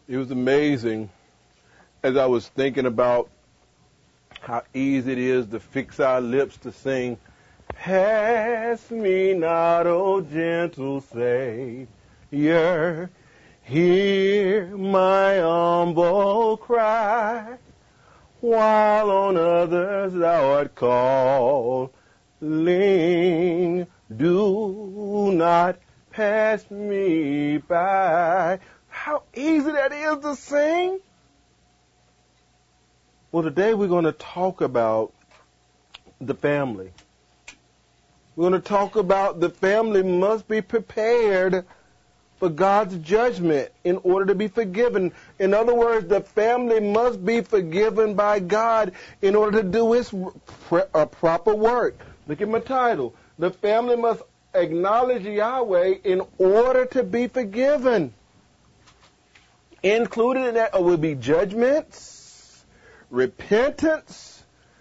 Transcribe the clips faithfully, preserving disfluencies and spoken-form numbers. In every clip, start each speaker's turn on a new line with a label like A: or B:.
A: It was amazing as I was thinking about how easy it is to fix our lips to sing, "Pass me not, O gentle Savior, hear my humble cry, while on others thou art calling, do not pass me by." How easy that is to sing. Well, today we're going to talk about the family. We're going to talk about the family must be prepared for God's judgment in order to be forgiven. In other words, the family must be forgiven by God in order to do its uh, proper work. Look at my title. The family must acknowledge Yahweh in order to be forgiven. Included in that will be judgments, repentance,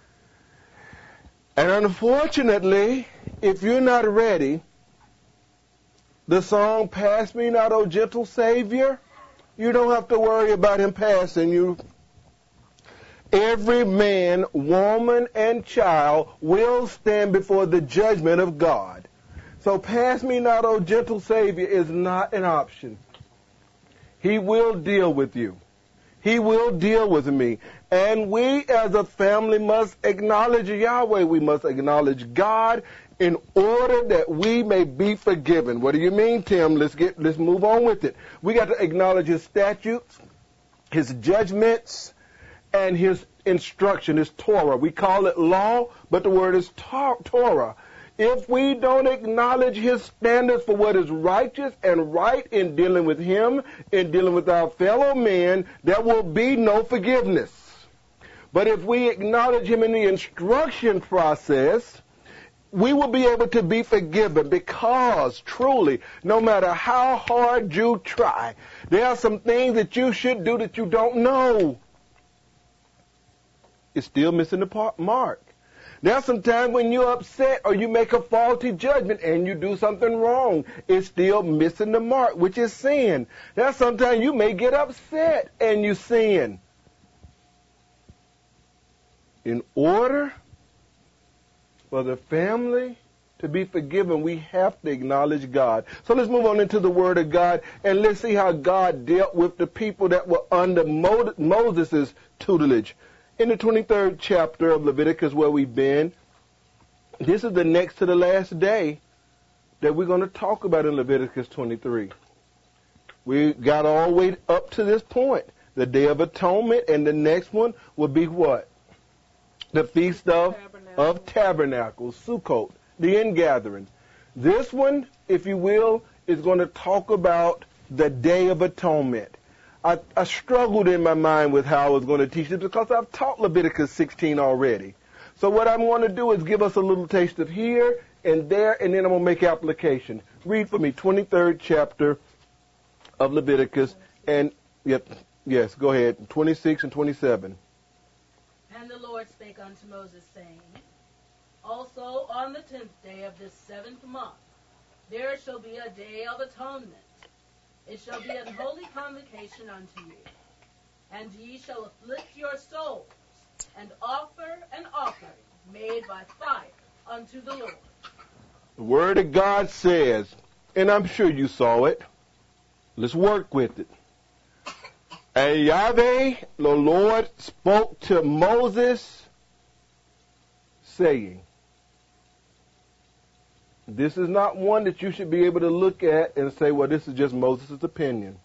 A: and unfortunately, if you're not ready, the song, "Pass Me Not, O Gentle Savior," you don't have to worry about him passing you. Every man, woman, and child will stand before the judgment of God. So "Pass Me Not, O Gentle Savior" is not an option. He will deal with you. He will deal with me. And we as a family must acknowledge Yahweh. We must acknowledge God in order that we may be forgiven. What do you mean, Tim? Let's get let's move on with it. We got to acknowledge his statutes, his judgments, and his instruction, his Torah. We call it law, but the word is Torah. If we don't acknowledge his standards for what is righteous and right in dealing with him, in dealing with our fellow men, there will be no forgiveness. But if we acknowledge him in the instruction process, we will be able to be forgiven, because truly, no matter how hard you try, there are some things that you should do that you don't know. It's still missing the mark. There are some times when you're upset or you make a faulty judgment and you do something wrong. It's still missing the mark, which is sin. There are sometimes you may get upset and you sin. In order for the family to be forgiven, we have to acknowledge God. So let's move on into the Word of God, and let's see how God dealt with the people that were under Moses' tutelage. In the twenty-third chapter of Leviticus, where we've been, this is the next to the last day that we're going to talk about in Leviticus twenty-three. We got all the way up to this point, the Day of Atonement, and the next one will be what? The Feast of, of Tabernacles, Sukkot, the ingathering. This one, if you will, is going to talk about the Day of Atonement. I, I struggled in my mind with how I was going to teach it because I've taught Leviticus sixteen already. So what I'm going to do is give us a little taste of here and there, and then I'm going to make application. Read for me, twenty-third chapter of Leviticus, and yep, yes, go ahead, twenty-six and twenty-seven.
B: And the Lord spake unto Moses, saying, Also on the tenth day of this seventh month there shall be a day of atonement. It shall be an holy convocation unto you. And ye shall afflict your souls, and offer an offering made by fire unto the Lord.
A: The Word of God says, and I'm sure you saw it, let's work with it. And Yahweh, the Lord, spoke to Moses, saying, this is not one that you should be able to look at and say, well, this is just Moses' opinion.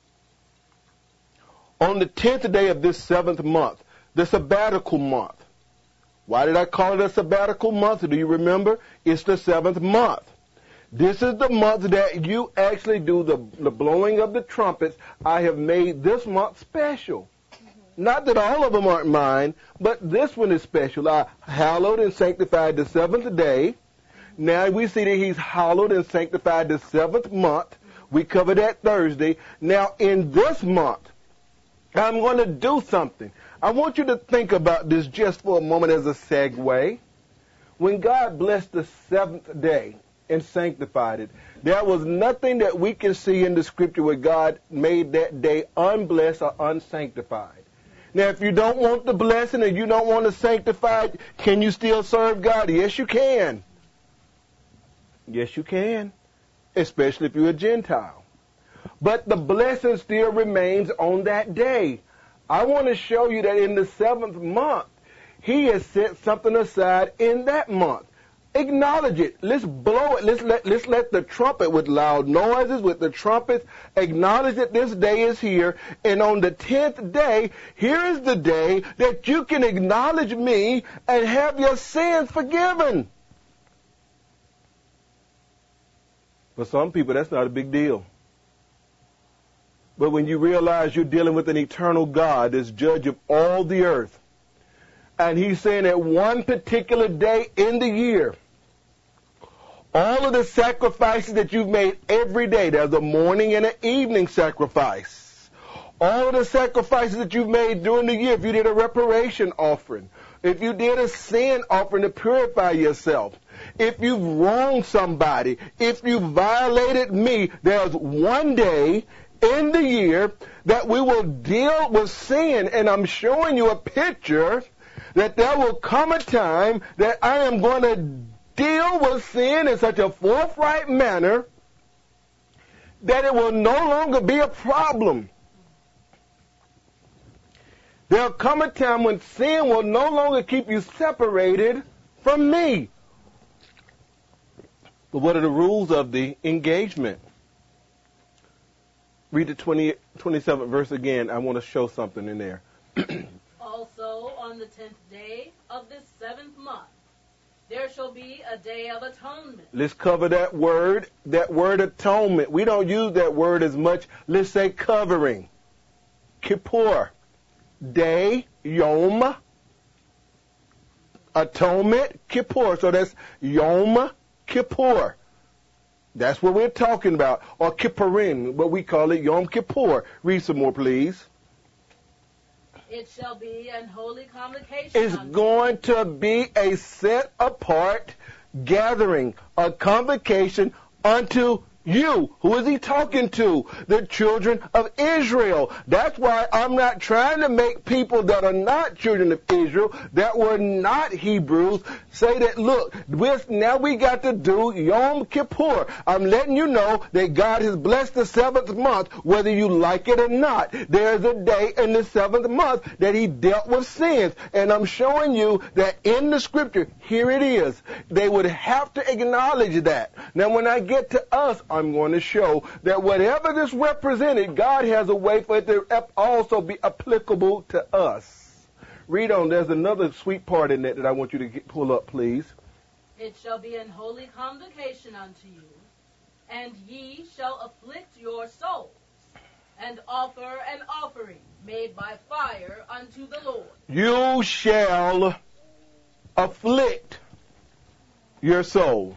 A: On the tenth day of this seventh month, the sabbatical month. Why did I call it a sabbatical month? Do you remember? It's the seventh month. This is the month that you actually do the, the blowing of the trumpets. I have made this month special. Mm-hmm. Not that all of them aren't mine, but this one is special. I hallowed and sanctified the seventh day. Now we see that he's hallowed and sanctified the seventh month. We covered that Thursday. Now in this month, I'm going to do something. I want you to think about this just for a moment as a segue. When God blessed the seventh day, and sanctified it. There was nothing that we can see in the scripture where God made that day unblessed or unsanctified. Now, if you don't want the blessing and you don't want to sanctify it, can you still serve God? Yes, you can. Yes, you can, especially if you're a Gentile. But the blessing still remains on that day. I want to show you that in the seventh month, he has set something aside in that month. Acknowledge it. Let's blow it. Let's let, let's let the trumpet with loud noises, with the trumpets, acknowledge that this day is here. And on the tenth day, here is the day that you can acknowledge me and have your sins forgiven. For some people, that's not a big deal. But when you realize you're dealing with an eternal God that's judge of all the earth, and he's saying that one particular day in the year, all of the sacrifices that you've made every day, there's a morning and an evening sacrifice. All of the sacrifices that you've made during the year, if you did a reparation offering, if you did a sin offering to purify yourself, if you've wronged somebody, if you violated me, there's one day in the year that we will deal with sin. And I'm showing you a picture that there will come a time that I am going to deal with sin in such a forthright manner that it will no longer be a problem. There'll come a time when sin will no longer keep you separated from me. But what are the rules of the engagement? Read the twenty, twenty-seventh verse again. I want to show something in there.
B: Also, on the tenth day of this seventh month, there shall be a day of atonement.
A: Let's cover that word, that word atonement. We don't use that word as much. Let's say covering. Kippur. Day, Yom. Atonement, Kippur. So that's Yom Kippur. That's what we're talking about. Or Kippurim, but we call it Yom Kippur. Read some more, please.
B: It shall be an holy convocation.
A: It's going to be a set apart gathering, a convocation unto you. Who is he talking to? The children of Israel. That's why I'm not trying to make people that are not children of Israel, that were not Hebrews, say that, look, with, now we got to do Yom Kippur. I'm letting you know that God has blessed the seventh month, whether you like it or not. There's a day in the seventh month that he dealt with sins. And I'm showing you that in the scripture, here it is. They would have to acknowledge that. Now, when I get to us, I'm going to show that whatever this represented, God has a way for it to also be applicable to us. Read on. There's another sweet part in that that I want you to get, pull up, please.
B: It shall be an holy convocation unto you, and ye shall afflict your souls, and offer an offering made by fire unto the Lord.
A: You shall afflict your soul.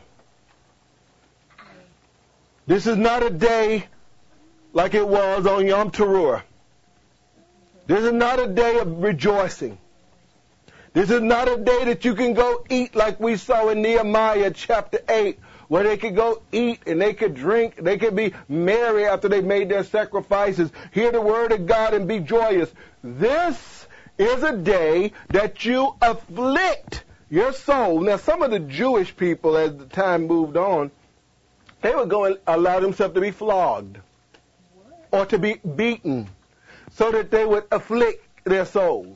A: This is not a day like it was on Yom Teruah. This is not a day of rejoicing. This is not a day that you can go eat like we saw in Nehemiah chapter eight, where they could go eat and they could drink, they could be merry after they made their sacrifices, hear the word of God and be joyous. This is a day that you afflict your soul. Now, some of the Jewish people, as the time moved on, they would go and allow themselves to be flogged or to be beaten so that they would afflict their souls.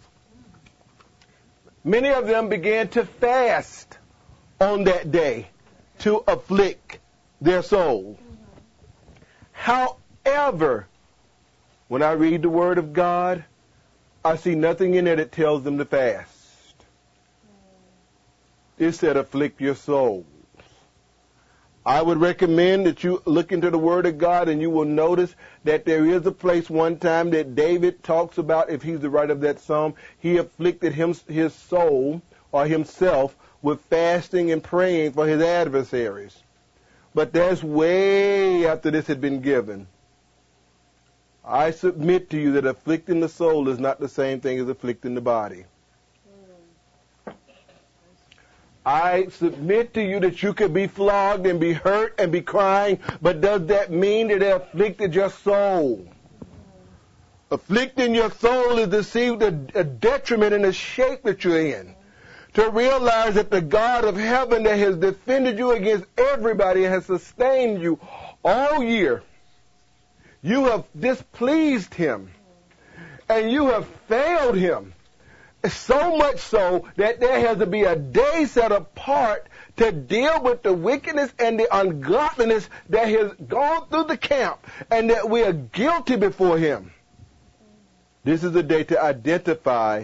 A: Many of them began to fast on that day to afflict their souls. However, when I read the Word of God, I see nothing in there that tells them to fast. It said afflict your soul. I would recommend that you look into the Word of God and you will notice that there is a place one time that David talks about, if he's the writer of that psalm, he afflicted him, his soul or himself with fasting and praying for his adversaries. But that's way after this had been given. I submit to you that afflicting the soul is not the same thing as afflicting the body. I submit to you that you could be flogged and be hurt and be crying, but does that mean that it afflicted your soul? Afflicting your soul is to see the a detriment in the shape that you're in. To realize that the God of heaven that has defended you against everybody and has sustained you all year, you have displeased him and you have failed him. So much so that there has to be a day set apart to deal with the wickedness and the ungodliness that has gone through the camp and that we are guilty before him. This is a day to identify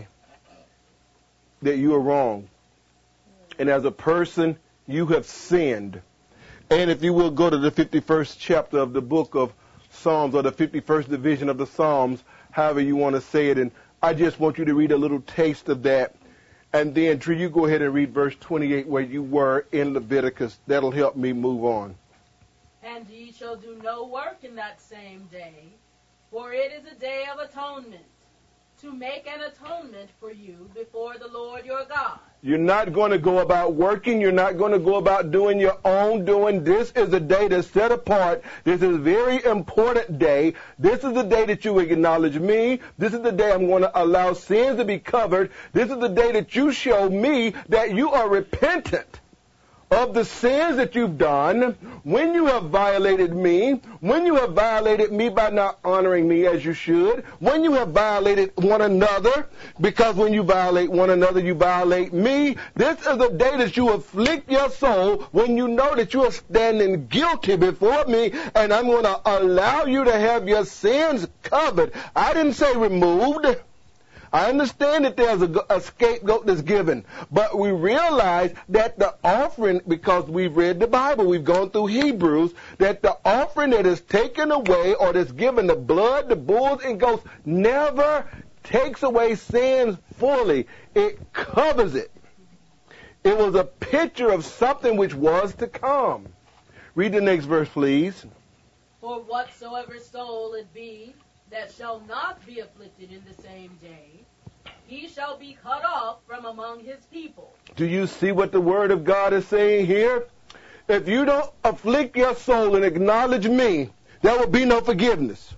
A: that you are wrong. And as a person, you have sinned. And if you will go to the fifty-first chapter of the book of Psalms, or the fifty-first division of the Psalms, however you want to say it, and I just want you to read a little taste of that. And then, Tree, you go ahead and read verse twenty-eight where you were in Leviticus. That'll help me move on.
B: And ye shall do no work in that same day, for it is a day of atonement, to make an atonement for you before the Lord your God.
A: You're not going to go about working. You're not going to go about doing your own doing. This is a day that's set apart. This is a very important day. This is the day that you acknowledge me. This is the day I'm going to allow sins to be covered. This is the day that you show me that you are repentant of the sins that you've done, when you have violated me, when you have violated me by not honoring me as you should, when you have violated one another, because when you violate one another, you violate me. This is a day that you afflict your soul when you know that you are standing guilty before me, and I'm going to allow you to have your sins covered. I didn't say removed. I understand that there's a, a scapegoat that's given, but we realize that the offering, because we've read the Bible, we've gone through Hebrews, that the offering that is taken away or that's given, the blood, the bulls and goats, never takes away sins fully. It covers it. It was a picture of something which was to come. Read the next verse, please.
B: For whatsoever soul it be that shall not be afflicted in the same day, he shall be cut off from among his people.
A: Do you see what the Word of God is saying here? If you don't afflict your soul and acknowledge me, there will be no forgiveness.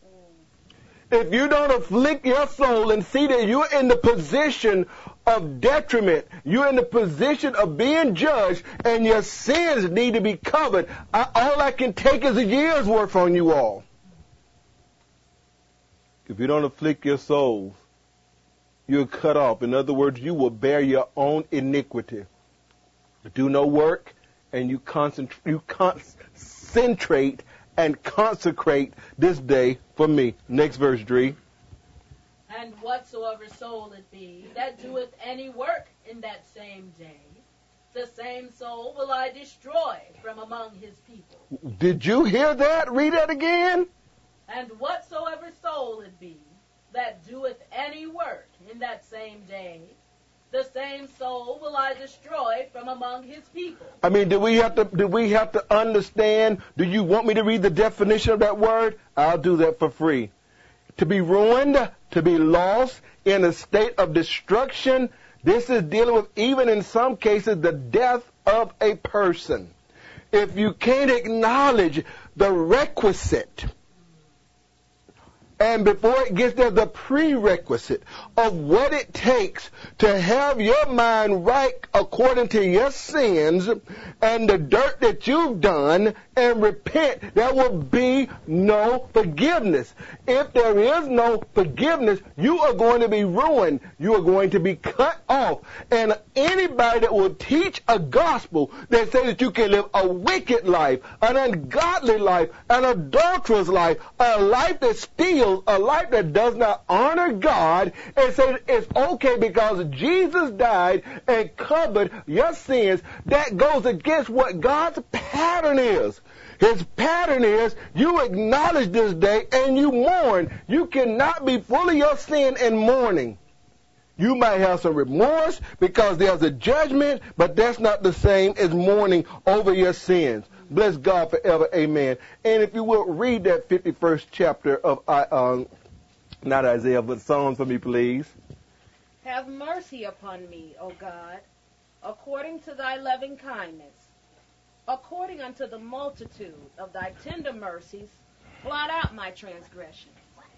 A: If you don't afflict your soul and see that you're in the position of detriment, you're in the position of being judged, and your sins need to be covered, I, all I can take is a year's worth on you all. If you don't afflict your souls, you're cut off. In other words, you will bear your own iniquity. Do no work, and you concentrate, you concentrate and consecrate this day for me. Next verse, Dree.
B: And whatsoever soul it be that doeth any work in that same day, the same soul will I destroy from among his people.
A: Did you hear that? Read that again.
B: And whatsoever soul it be that doeth any work in that same day, the same soul will I destroy from among his people.
A: I mean, do we have to do we have to understand? Do you want me to read the definition of that word? I'll do that for free. To be ruined, to be lost, in a state of destruction. This is dealing with, even in some cases, the death of a person. If you can't acknowledge the requisite, and before it gets there, the prerequisite of what it takes to have your mind right according to your sins and the dirt that you've done and repent, there will be no forgiveness. If there is no forgiveness, you are going to be ruined. You are going to be cut off. And anybody that will teach a gospel that says that you can live a wicked life, an ungodly life, an adulterous life, a life that steals, a life that does not honor God, and say it's okay because Jesus died and covered your sins, that goes against what God's pattern is. His pattern is you acknowledge this day and you mourn. You cannot be full of your sin and mourning. You might have some remorse because there's a judgment, but that's not the same as mourning over your sins. Bless God forever, amen. And if you will, read that fifty-first chapter of, um, not Isaiah, but Psalms for me, please.
B: Have mercy upon me, O God, according to thy loving kindness, according unto the multitude of thy tender mercies, blot out my transgressions.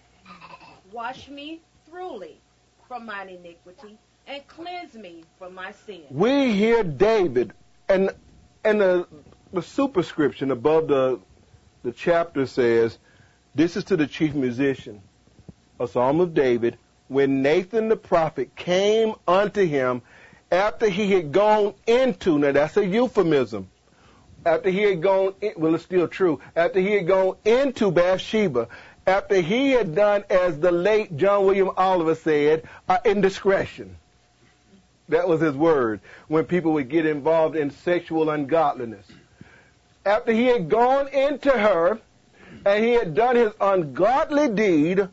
B: Wash me thoroughly from mine iniquity, and cleanse me from my sin.
A: We hear David, and and the, the superscription above the the chapter says, this is to the chief musician, a psalm of David, when Nathan the prophet came unto him after he had gone into, now that's a euphemism, after he had gone, in, well it's still true, after he had gone into Bathsheba, after he had done, as the late John William Oliver said, uh, indiscretion. That was his word, when people would get involved in sexual ungodliness. After he had gone into her, and he had done his ungodly deed,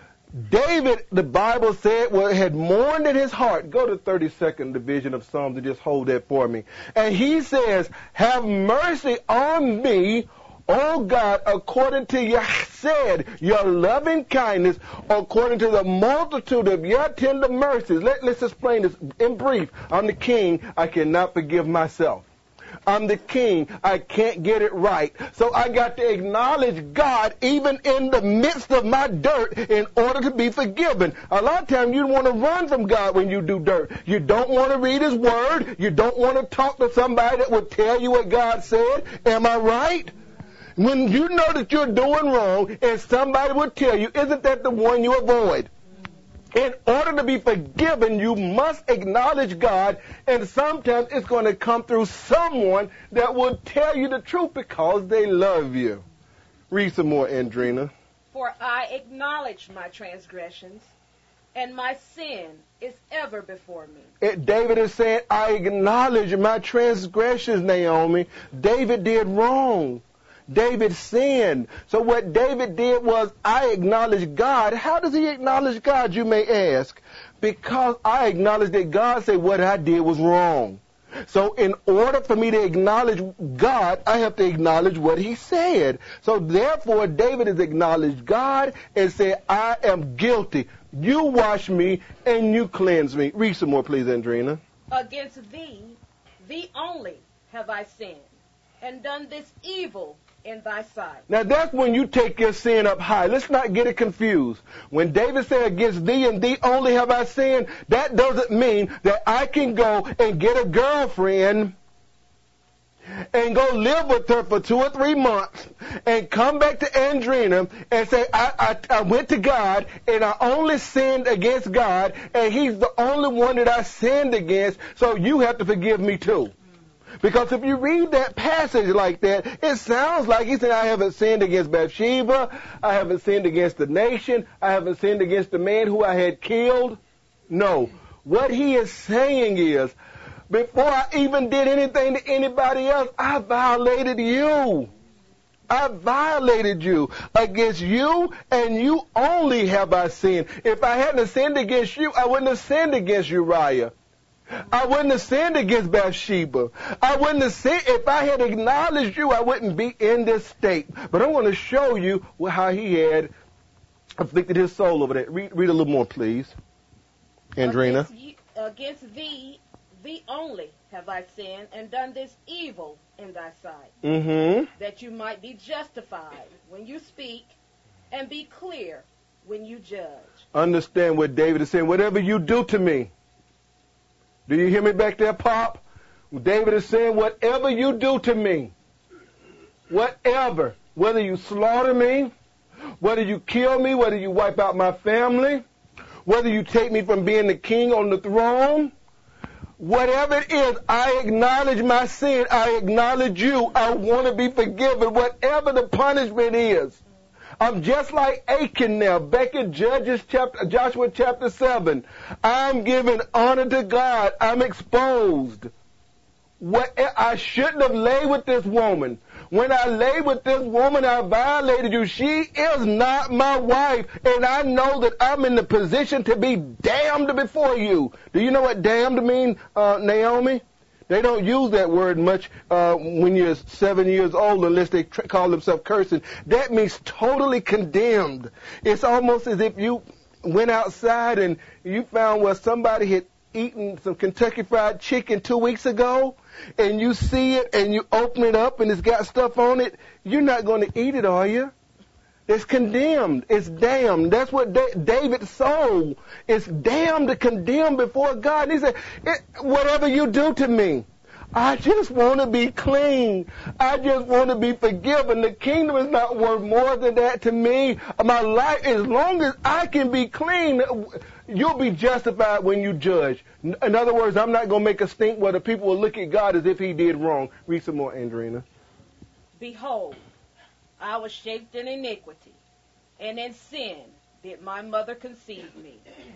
A: David, the Bible said, well, had mourned in his heart. Go to thirty-second division of Psalms and just hold that for me. And he says, have mercy on me, O God, according to your said, your loving kindness, according to the multitude of your tender mercies. Let, let's explain this in brief. I'm the king. I cannot forgive myself. I'm the king. I can't get it right. So I got to acknowledge God even in the midst of my dirt in order to be forgiven. A lot of times you want to run from God when you do dirt. You don't want to read his word. You don't want to talk to somebody that will tell you what God said. Am I right? When you know that you're doing wrong and somebody will tell you, isn't that the one you avoid? In order to be forgiven, you must acknowledge God, and sometimes it's going to come through someone that will tell you the truth because they love you. Read some more, Andrina.
B: For I acknowledge my transgressions, and my sin is ever before me.
A: It, David is saying, I acknowledge my transgressions, Naomi. David did wrong. David sinned. So what David did was, I acknowledge God. How does he acknowledge God, you may ask? Because I acknowledge that God said what I did was wrong. So in order for me to acknowledge God, I have to acknowledge what he said. So therefore, David has acknowledged God and said, I am guilty. You wash me and you cleanse me. Read some more, please, Andrina.
B: Against thee, thee only have I sinned, and done this evil in thy sight.
A: Now that's when you take your sin up high. Let's not get it confused. When David said, against thee and thee only have I sinned, that doesn't mean that I can go and get a girlfriend and go live with her for two or three months and come back to Andrina and say, I, I, I went to God and I only sinned against God, and he's the only one that I sinned against, so you have to forgive me too. Because if you read that passage like that, it sounds like he said, I haven't sinned against Bathsheba, I haven't sinned against the nation, I haven't sinned against the man who I had killed. No. What he is saying is, before I even did anything to anybody else, I violated you. I violated you. Against you and you only have I sinned. If I hadn't sinned against you, I wouldn't have sinned against Uriah. I wouldn't have sinned against Bathsheba. I wouldn't have sinned. If I had acknowledged you, I wouldn't be in this state. But I'm going to show you how he had afflicted his soul over there. Read, read a little more, please, Andrina.
B: Against, you, against thee, thee only have I sinned, and done this evil in thy sight,
A: mm-hmm.
B: that you might be justified when you speak, and be clear when you judge.
A: Understand what David is saying. Whatever you do to me, do you hear me back there, Pop? David is saying, whatever you do to me, whatever, whether you slaughter me, whether you kill me, whether you wipe out my family, whether you take me from being the king on the throne, whatever it is, I acknowledge my sin. I acknowledge you. I want to be forgiven, whatever the punishment is. I'm just like Achan now, back in Judges chapter, Joshua chapter seven. I'm giving honor to God. I'm exposed. What, I shouldn't have laid with this woman. When I lay with this woman, I violated you. She is not my wife, and I know that I'm in the position to be damned before you. Do you know what damned means, uh, Naomi? They don't use that word much uh, when you're seven years old unless they tr- call themselves cursing. That means totally condemned. It's almost as if you went outside and you found where somebody had eating some Kentucky Fried Chicken two weeks ago, and you see it and you open it up and it's got stuff on it, you're not going to eat it, are you? It's condemned. It's damned. That's what da- David's soul is, damned to condemn before God. And he said, it, whatever you do to me, I just want to be clean. I just want to be forgiven. The kingdom is not worth more than that to me. My life, as long as I can be clean, you'll be justified when you judge. In other words, I'm not going to make a stink where the people will look at God as if he did wrong. Read some more, Andrina.
C: Behold, I was shaped in iniquity, and in sin did my mother conceive me.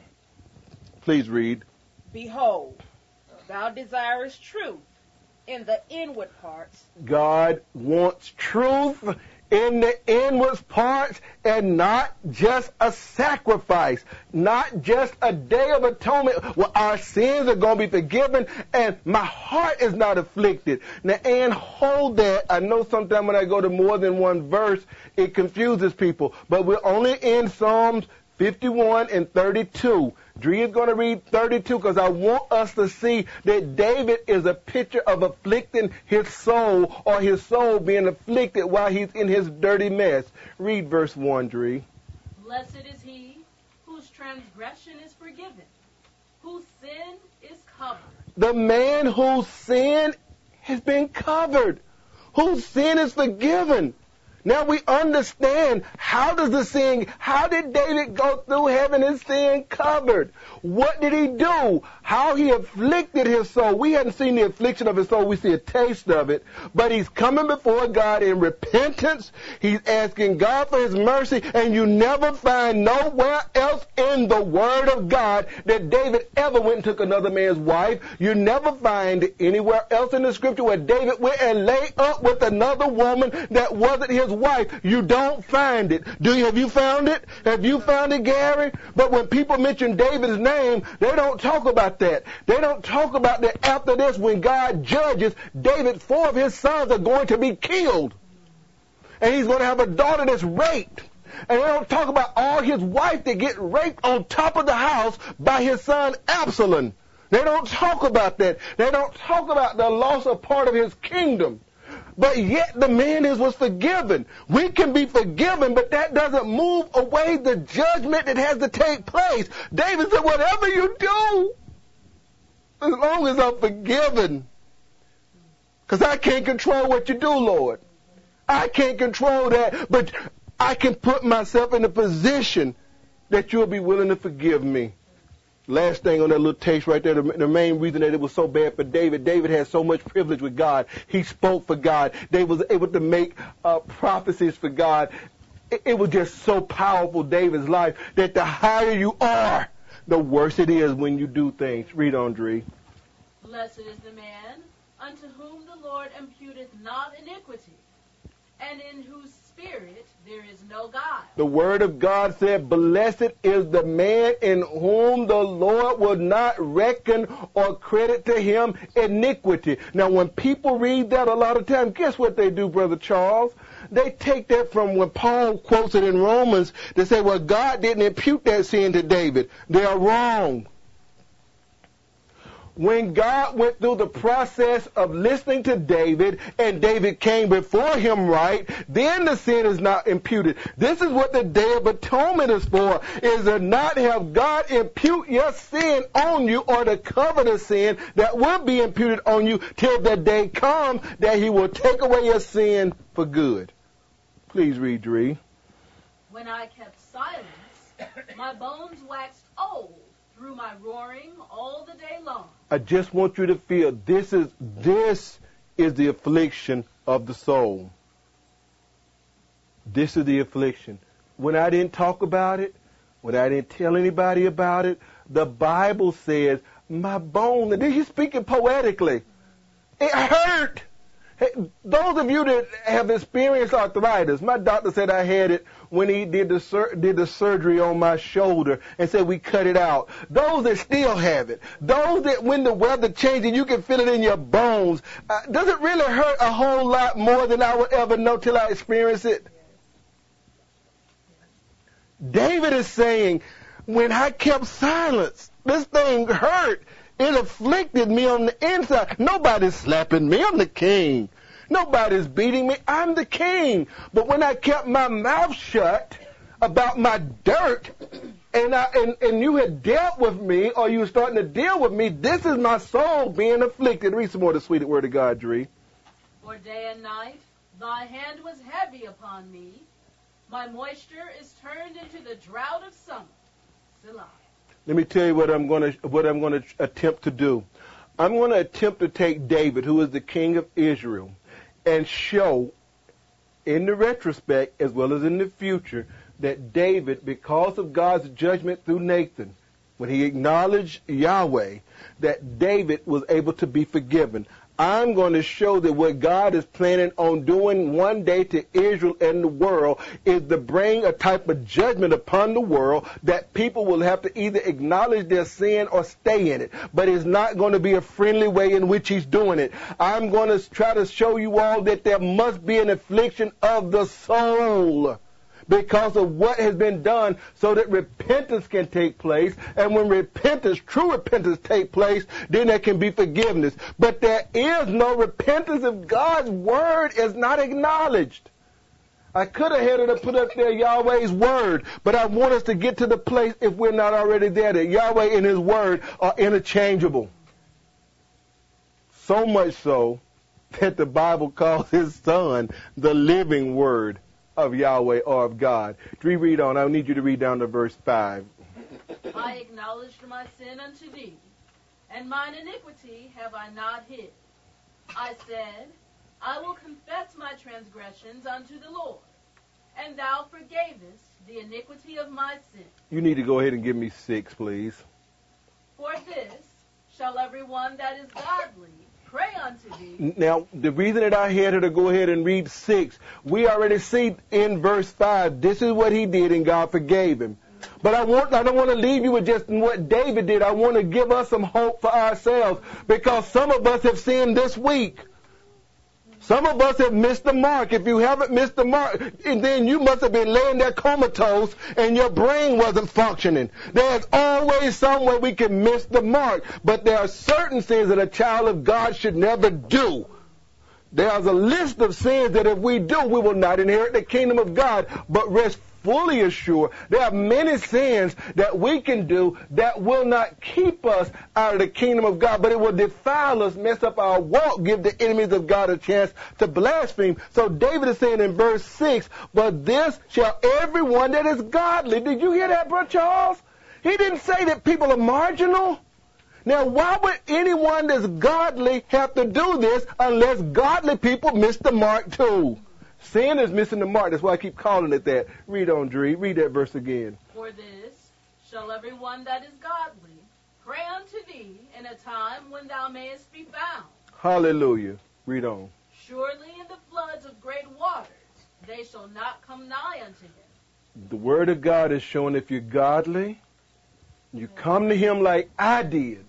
A: Please read.
C: Behold, thou desirest truth in the inward parts.
A: God wants truth in the inward parts, and not just a sacrifice, not just a day of atonement where our sins are going to be forgiven and my heart is not afflicted. Now, and hold that. I know sometimes when I go to more than one verse, it confuses people, but we're only in Psalms fifty-one and thirty-two. Dree is going to read thirty-two because I want us to see that David is a picture of afflicting his soul, or his soul being afflicted while he's in his dirty mess. Read verse one, Dree.
B: Blessed is he whose transgression is forgiven, whose sin is covered.
A: The man whose sin has been covered, whose sin is forgiven. Now we understand, how does the sin, how did David go through having his sin covered? What did he do? How he afflicted his soul. We hadn't seen the affliction of his soul. We see a taste of it. But he's coming before God in repentance. He's asking God for his mercy. And you never find nowhere else in the Word of God that David ever went and took another man's wife. You never find anywhere else in the Scripture where David went and lay up with another woman that wasn't his wife. You don't find it. Do you? Have you found it? Have you found it, Gary? But when people mention David's name, they don't talk about that. They don't talk about that after this, when God judges, David, four of his sons are going to be killed. And he's going to have a daughter that's raped. And they don't talk about all his wife that get raped on top of the house by his son Absalom. They don't talk about that. They don't talk about the loss of part of his kingdom. But yet the man is was forgiven. We can be forgiven, but that doesn't move away the judgment that has to take place. David said, whatever you do, as long as I'm forgiven, because I can't control what you do, Lord. I can't control that, but I can put myself in a position that you'll be willing to forgive me. Last thing on that little taste right there, the, the main reason that it was so bad for David, David had so much privilege with God. He spoke for God. David was able to make uh, prophecies for God. It, it was just so powerful, David's life, that the higher you are, the worse it is when you do things. Read on, Dree.
B: Blessed is the man unto whom the Lord imputeth not iniquity, and in whose spirit there is no guile.
A: The Word of God said, blessed is the man in whom the Lord will not reckon or credit to him iniquity. Now, when people read that a lot of times, guess what they do, Brother Charles? They take that from when Paul quotes it in Romans. They say, well, God didn't impute that sin to David. They are wrong. When God went through the process of listening to David, and David came before him right, then the sin is not imputed. This is what the Day of Atonement is for, is to not have God impute your sin on you, or to cover the sin that will be imputed on you till the day comes that he will take away your sin for good. Please read, Dree.
B: When I kept silence, my bones waxed old through my roaring all the day long.
A: I just want you to feel this is this is the affliction of the soul. This is the affliction. When I didn't talk about it, when I didn't tell anybody about it, the Bible says my bones, and he's speaking poetically, it hurt. Hey, those of you that have experienced arthritis, my doctor said I had it when he did the sur- did the surgery on my shoulder and said we cut it out. Those that still have it, those that when the weather changes, you can feel it in your bones. Uh, does it really hurt a whole lot more than I would ever know till I experience it? David is saying, when I kept silence, this thing hurt. It afflicted me on the inside. Nobody's slapping me. I'm the king. Nobody's beating me. I'm the king. But when I kept my mouth shut about my dirt, and I and, and you had dealt with me, or you were starting to deal with me, this is my soul being afflicted. Read some more of the sweet word of God, Dree.
B: For day and night thy hand was heavy upon me. My moisture is turned into the drought of summer. Selah.
A: Let me tell you what I'm going to what I'm going to attempt to do. I'm going to attempt to take David, who is the king of Israel, and show, in the retrospect as well as in the future, that David, because of God's judgment through Nathan, when he acknowledged Yahweh, that David was able to be forgiven. I'm going to show that what God is planning on doing one day to Israel and the world is to bring a type of judgment upon the world that people will have to either acknowledge their sin or stay in it. But it's not going to be a friendly way in which he's doing it. I'm going to try to show you all that there must be an affliction of the soul because of what has been done, so that repentance can take place. And when repentance, true repentance, take place, then there can be forgiveness. But there is no repentance if God's word is not acknowledged. I could have had it to put up there Yahweh's word, but I want us to get to the place, if we're not already there, that Yahweh and his word are interchangeable. So much so that the Bible calls his son the living word of Yahweh or of God. Dree, read on. I need you to read down to verse five.
B: I acknowledged my sin unto thee, and mine iniquity have I not hid. I said, I will confess my transgressions unto the Lord, and thou forgavest the iniquity of my sin.
A: You need to go ahead and give me six, please.
B: For this shall every one that is godly pray unto thee.
A: Now, the reason that I had her to go ahead and read six, we already see in verse five, this is what he did and God forgave him. But I want, I don't want to leave you with just what David did. I want to give us some hope for ourselves, because some of us have sinned this week. Some of us have missed the mark. If you haven't missed the mark, then you must have been laying there comatose and your brain wasn't functioning. There's always somewhere we can miss the mark. But there are certain sins that a child of God should never do. There's a list of sins that if we do, we will not inherit the kingdom of God. But rest fully assured, there are many sins that we can do that will not keep us out of the kingdom of God, but it will defile us, mess up our walk, give the enemies of God a chance to blaspheme. So David is saying in verse six, but this shall everyone that is godly. Did you hear that, Brother Charles? He didn't say that people are marginal. Now, why would anyone that's godly have to do this unless godly people miss the mark too? Sin is missing the mark. That's why I keep calling it that. Read on, Dree. Read that verse again.
B: For this shall every one that is godly pray unto thee in a time when thou mayest be found.
A: Hallelujah. Read on.
B: Surely in the floods of great waters they shall not come nigh unto him.
A: The word of God is showing if you're godly, you come to him like I did,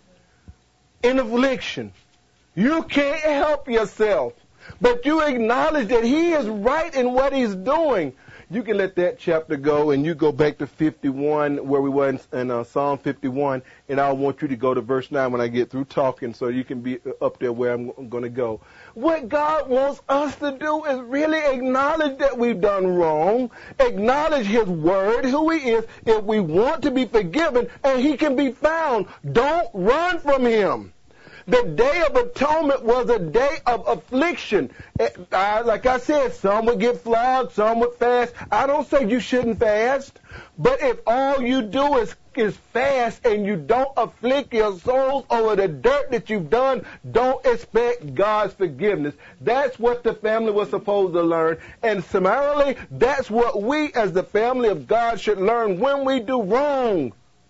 A: in affliction. You can't help yourself. But you acknowledge that he is right in what he's doing. You can let that chapter go, and you go back to fifty-one, where we were in, in uh, Psalm fifty-one, and I want you to go to verse nine when I get through talking, so you can be up there where I'm, I'm going to go. What God wants us to do is really acknowledge that we've done wrong, acknowledge his word, who he is, if we want to be forgiven, and he can be found. Don't run from him. The Day of Atonement was a day of affliction. Uh, like I said, some would get flogged, some would fast. I don't say you shouldn't fast, but if all you do is, is fast and you don't afflict your souls over the dirt that you've done, don't expect God's forgiveness. That's what the family was supposed to learn. And summarily, that's what we as the family of God should learn when we do wrong.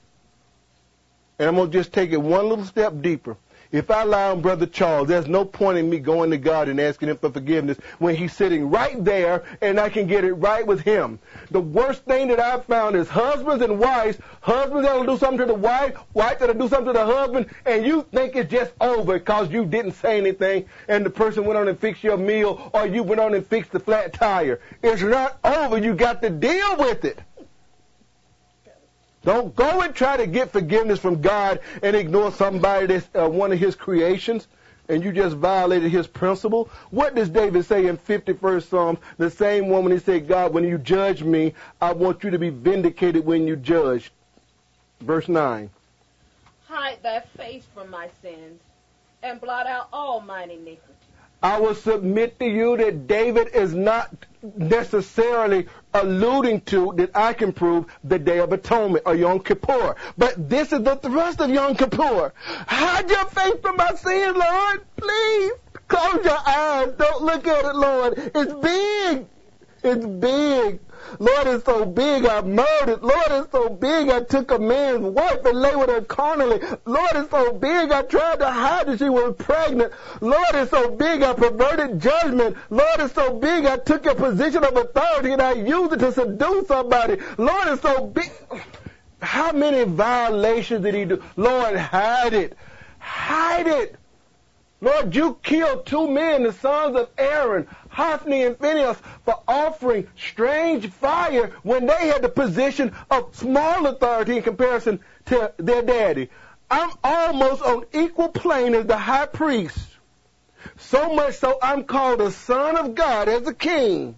A: And I'm going to just take it one little step deeper. If I lie on Brother Charles, there's no point in me going to God and asking him for forgiveness when he's sitting right there and I can get it right with him. The worst thing that I've found is husbands and wives, husbands that'll do something to the wife, wife that'll do something to the husband, and you think it's just over because you didn't say anything and the person went on and fixed your meal, or you went on and fixed the flat tire. It's not over. You got to deal with it. Don't go and try to get forgiveness from God and ignore somebody that's uh, one of his creations and you just violated his principle. What does David say in fifty-first Psalm? The same woman, he said, God, when you judge me, I want you to be vindicated when you judge. Verse nine.
C: Hide thy face from my sins and blot out all mine iniquity.
A: I will submit to you that David is not necessarily alluding to that I can prove the Day of Atonement or Yom Kippur. But this is the thrust of Yom Kippur. Hide your face from my sins, Lord. Please. Close your eyes. Don't look at it, Lord. It's big. It's big. Lord, it's so big I murdered. Lord, it's so big I took a man's wife and lay with her carnally. Lord, it's so big I tried to hide that she was pregnant. Lord, it's so big I perverted judgment. Lord, it's so big I took a position of authority and I used it to seduce somebody. Lord, it's so big. How many violations did he do? Lord, hide it. Hide it. Lord, you killed two men, the sons of Aaron, Hophni and Phinehas, for offering strange fire when they had the position of small authority in comparison to their daddy. I'm almost on equal plane as the high priest. So much so I'm called a son of God as a king.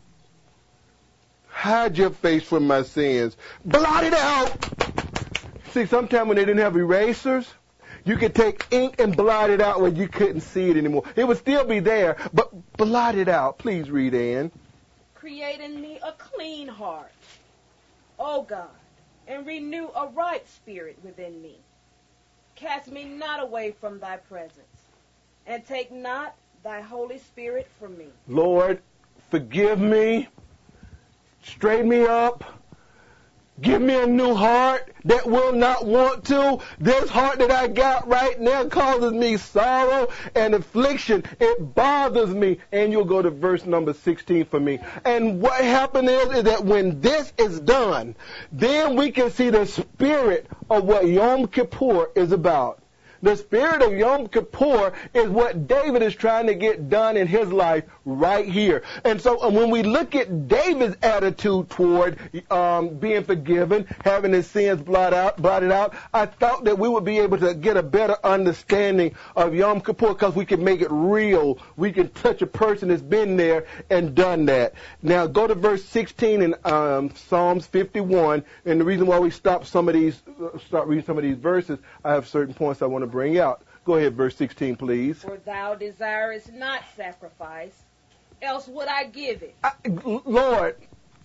A: Hide your face from my sins. Blot it out. See, sometimes when they didn't have erasers, you could take ink and blot it out when you couldn't see it anymore. It would still be there, but blot it out. Please read, Ann.
C: Create in me a clean heart, O God, and renew a right spirit within me. Cast me not away from thy presence, and take not thy Holy Spirit from me.
A: Lord, forgive me. Straighten me up. Give me a new heart that will not want to. This heart that I got right now causes me sorrow and affliction. It bothers me. And you'll go to verse number sixteen for me. And what happened is, is that when this is done, then we can see the spirit of what Yom Kippur is about. The spirit of Yom Kippur is what David is trying to get done in his life right here. And so um, when we look at David's attitude toward um, being forgiven, having his sins blotted out, blotted out, I thought that we would be able to get a better understanding of Yom Kippur because we can make it real. We can touch a person that's been there and done that. Now go to verse sixteen in um, Psalms fifty-one. And the reason why we stop some of these, uh, start reading some of these verses, I have certain points I want to bring out. Go ahead, verse sixteen, please.
C: For thou desirest not sacrifice, else would I give it.
A: I, Lord,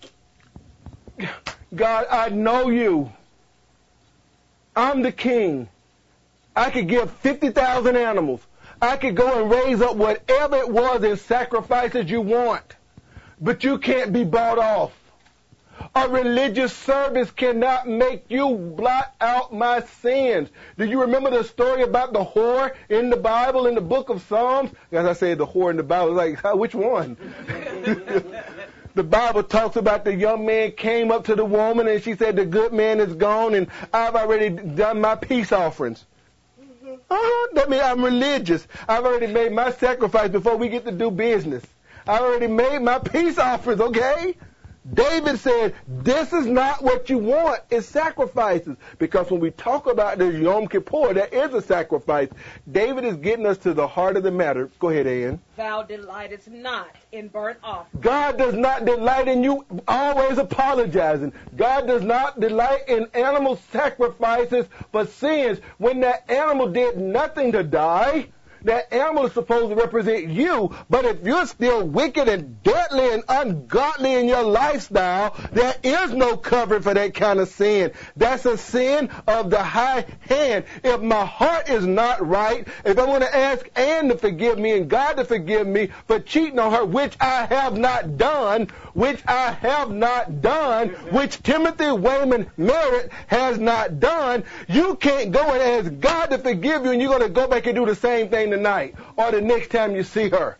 A: God, I know you. I'm the king. I could give fifty thousand animals. I could go and raise up whatever it was in sacrifices you want. But you can't be bought off. A religious service cannot make you blot out my sins. Do you remember the story about the whore in the Bible, in the book of Psalms? As I said, the whore in the Bible, like, which one? The Bible talks about the young man came up to the woman and she said, the good man is gone and I've already done my peace offerings. Uh-huh. That means I'm religious. I've already made my sacrifice before we get to do business. I already made my peace offerings, okay? David said, this is not what you want, it's sacrifices. Because when we talk about this Yom Kippur, there is a sacrifice. David is getting us to the heart of the matter. Go ahead, Ann.
C: Thou delightest not in burnt offerings.
A: God does not delight in you always apologizing. God does not delight in animal sacrifices for sins. When that animal did nothing to die, that animal is supposed to represent you, but if you're still wicked and deadly and ungodly in your lifestyle, there is no covering for that kind of sin. That's a sin of the high hand. If my heart is not right, if I want to ask Ann to forgive me and God to forgive me for cheating on her, which I have not done, which I have not done, which Timothy Wayman Merritt has not done, you can't go and ask God to forgive you and you're going to go back and do the same thing tonight or the next time you see her.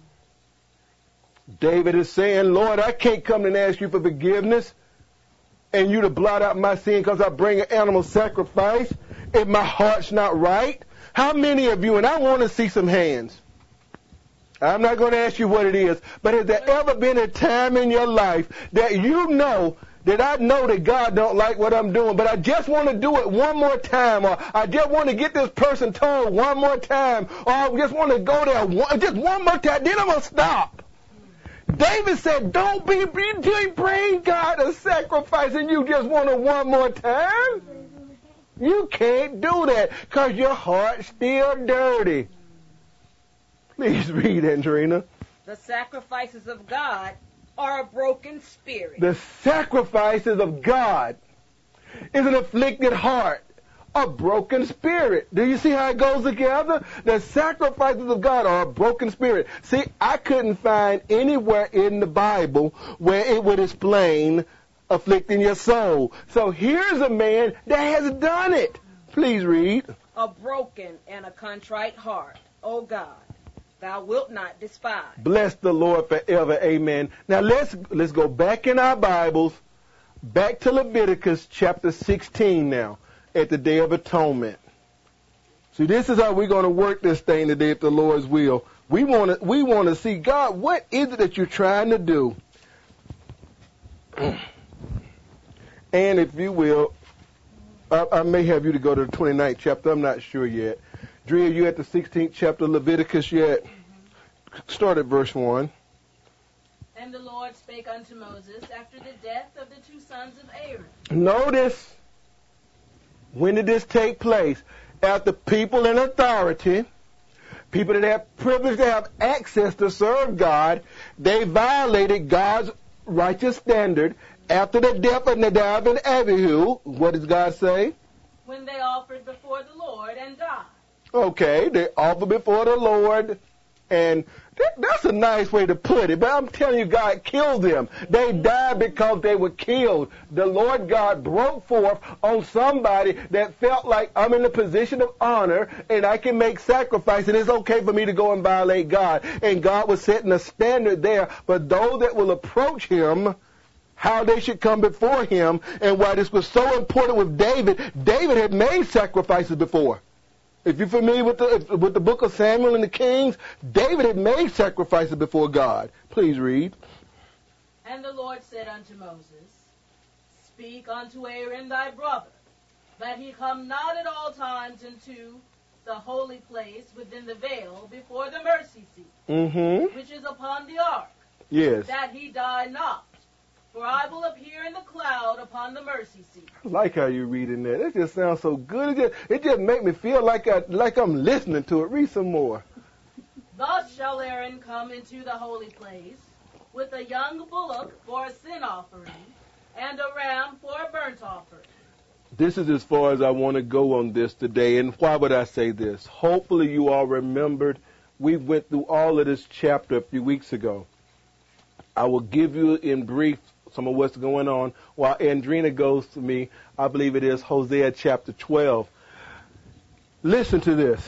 A: David is saying, Lord, I can't come and ask you for forgiveness and you to blot out my sin because I bring an animal sacrifice if my heart's not right. How many of you, and I want to see some hands. I'm not going to ask you what it is, but has there ever been a time in your life that you know that I know that God don't like what I'm doing, but I just want to do it one more time, or I just want to get this person told one more time, or I just want to go there one, just one more time, then I'm going to stop. David said, don't be, be bring God a sacrifice and you just want it one more time. You can't do that because your heart's still dirty. Please read, Andrina.
C: The sacrifices of God are a broken spirit.
A: The sacrifices of God is an afflicted heart, a broken spirit. Do you see how it goes together? The sacrifices of God are a broken spirit. See, I couldn't find anywhere in the Bible where it would explain afflicting your soul. So here's a man that has done it. Please read.
C: A broken and a contrite heart, O God, thou wilt not despise.
A: Bless the Lord forever. Amen. Now let's let's go back in our Bibles, back to Leviticus chapter sixteen now, at the Day of Atonement. See, this is how we're going to work this thing today at the Lord's will. We want to we want to see, God, what is it that you're trying to do? And if you will, I, I may have you to go to the twenty-ninth chapter. I'm not sure yet. Dre, are you at the sixteenth chapter of Leviticus yet? Mm-hmm. Start at verse one.
B: And the Lord spake unto Moses after the death of the two sons of Aaron.
A: Notice, when did this take place? After people in authority, people that have privilege to have access to serve God, they violated God's righteous standard. After the death of Nadab and Abihu, what does God say?
B: When they offered before the Lord and died.
A: Okay, they offered before the Lord, and that, that's a nice way to put it, but I'm telling you, God killed them. They died because they were killed. The Lord God broke forth on somebody that felt like, I'm in a position of honor, and I can make sacrifice, and it's okay for me to go and violate God. And God was setting a standard there for those that will approach Him, how they should come before Him, and why this was so important with David. David had made sacrifices before. If you're familiar with the with the book of Samuel and the Kings, David had made sacrifices before God. Please read.
B: And the Lord said unto Moses, Speak unto Aaron thy brother, that he come not at all times into the holy place within the veil before the mercy seat,
A: mm-hmm.
B: which is upon the ark,
A: yes,
B: that he die not. For I will appear in the cloud upon the mercy seat.
A: I like how you're reading that. It just sounds so good. It just, it just makes me feel like I, like I'm listening to it. Read some more.
B: Thus shall Aaron come into the holy place with a young bullock for a sin offering and a ram for a burnt offering.
A: This is as far as I want to go on this today. And why would I say this? Hopefully you all remembered we went through all of this chapter a few weeks ago. I will give you in brief some of what's going on while Andrina goes to me. I believe it is Hosea chapter twelve. Listen to this.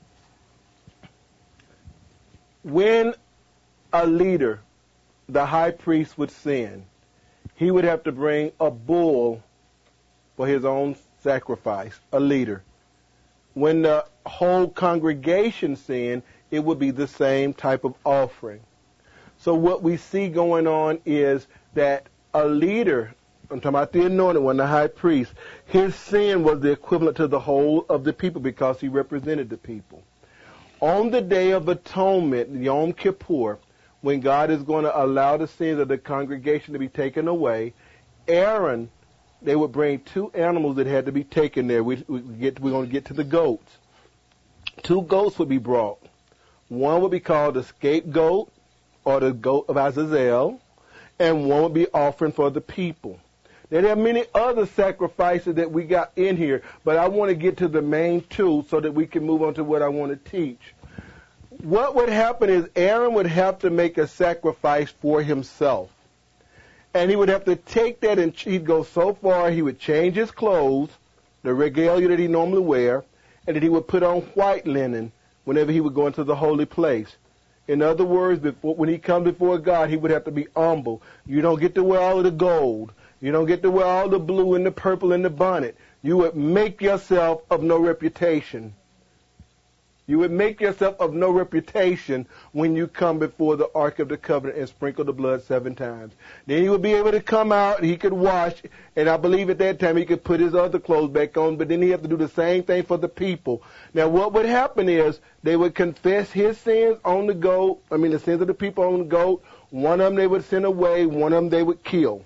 A: When a leader, the high priest, would sin, he would have to bring a bull for his own sacrifice, a leader. When the whole congregation sinned, it would be the same type of offering. So what we see going on is that a leader, I'm talking about the anointed one, the high priest, his sin was the equivalent to the whole of the people because he represented the people. On the Day of Atonement, Yom Kippur, when God is going to allow the sins of the congregation to be taken away, Aaron, they would bring two animals that had to be taken there. We, we get, we're going to get to the goats. Two goats would be brought. One would be called the scapegoat, or the goat of Azazel, and one would be offering for the people. Now, there are many other sacrifices that we got in here, but I want to get to the main two so that we can move on to what I want to teach. What would happen is Aaron would have to make a sacrifice for himself. And he would have to take that, and he'd go so far, he would change his clothes, the regalia that he normally wear, and then he would put on white linen whenever he would go into the holy place. In other words, before, when he comes before God, he would have to be humble. You don't get to wear all of the gold. You don't get to wear all the blue and the purple and the bonnet. You would make yourself of no reputation. You would make yourself of no reputation when you come before the Ark of the Covenant and sprinkle the blood seven times. Then he would be able to come out, he could wash, and I believe at that time he could put his other clothes back on, but then he had to do the same thing for the people. Now what would happen is they would confess his sins on the goat, I mean the sins of the people on the goat. One of them they would send away, one of them they would kill.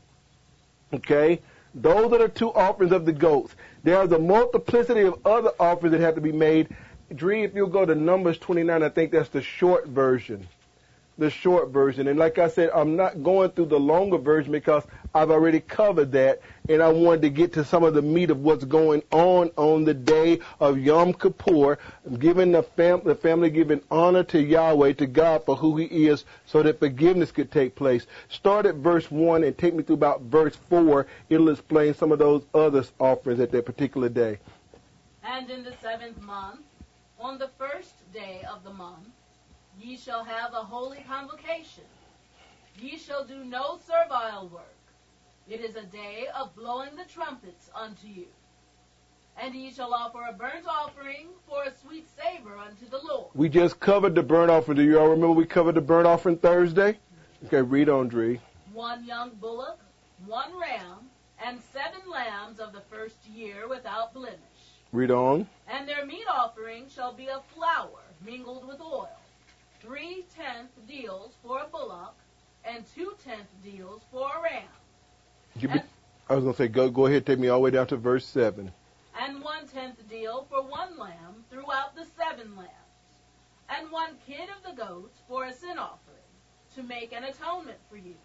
A: Okay? Those are the two offerings of the goats. There's a multiplicity of other offerings that have to be made. Dree, if you'll go to Numbers twenty-nine, I think that's the short version. The short version. And like I said, I'm not going through the longer version because I've already covered that. And I wanted to get to some of the meat of what's going on on the day of Yom Kippur, giving the, fam- the family giving honor to Yahweh, to God for who he is, so that forgiveness could take place. Start at verse one and take me through about verse four. It'll explain some of those other offerings at that particular day.
B: And in the seventh month, on the first day of the month, ye shall have a holy convocation. Ye shall do no servile work. It is a day of blowing the trumpets unto you. And ye shall offer a burnt offering for a sweet savor unto the Lord.
A: We just covered the burnt offering. Do you all remember we covered the burnt offering Thursday? Okay, read on, Dree.
B: One young bullock, one ram, and seven lambs of the first year without blemish.
A: Read on.
B: And their meat offering shall be of flour mingled with oil, three-tenth deals for a bullock, and two-tenth deals for a ram.
A: You be, I was going to say, go go ahead, take me all the way down to verse seven.
B: And one-tenth deal for one lamb throughout the seven lambs, and one kid of the goats for a sin offering, to make an atonement for you.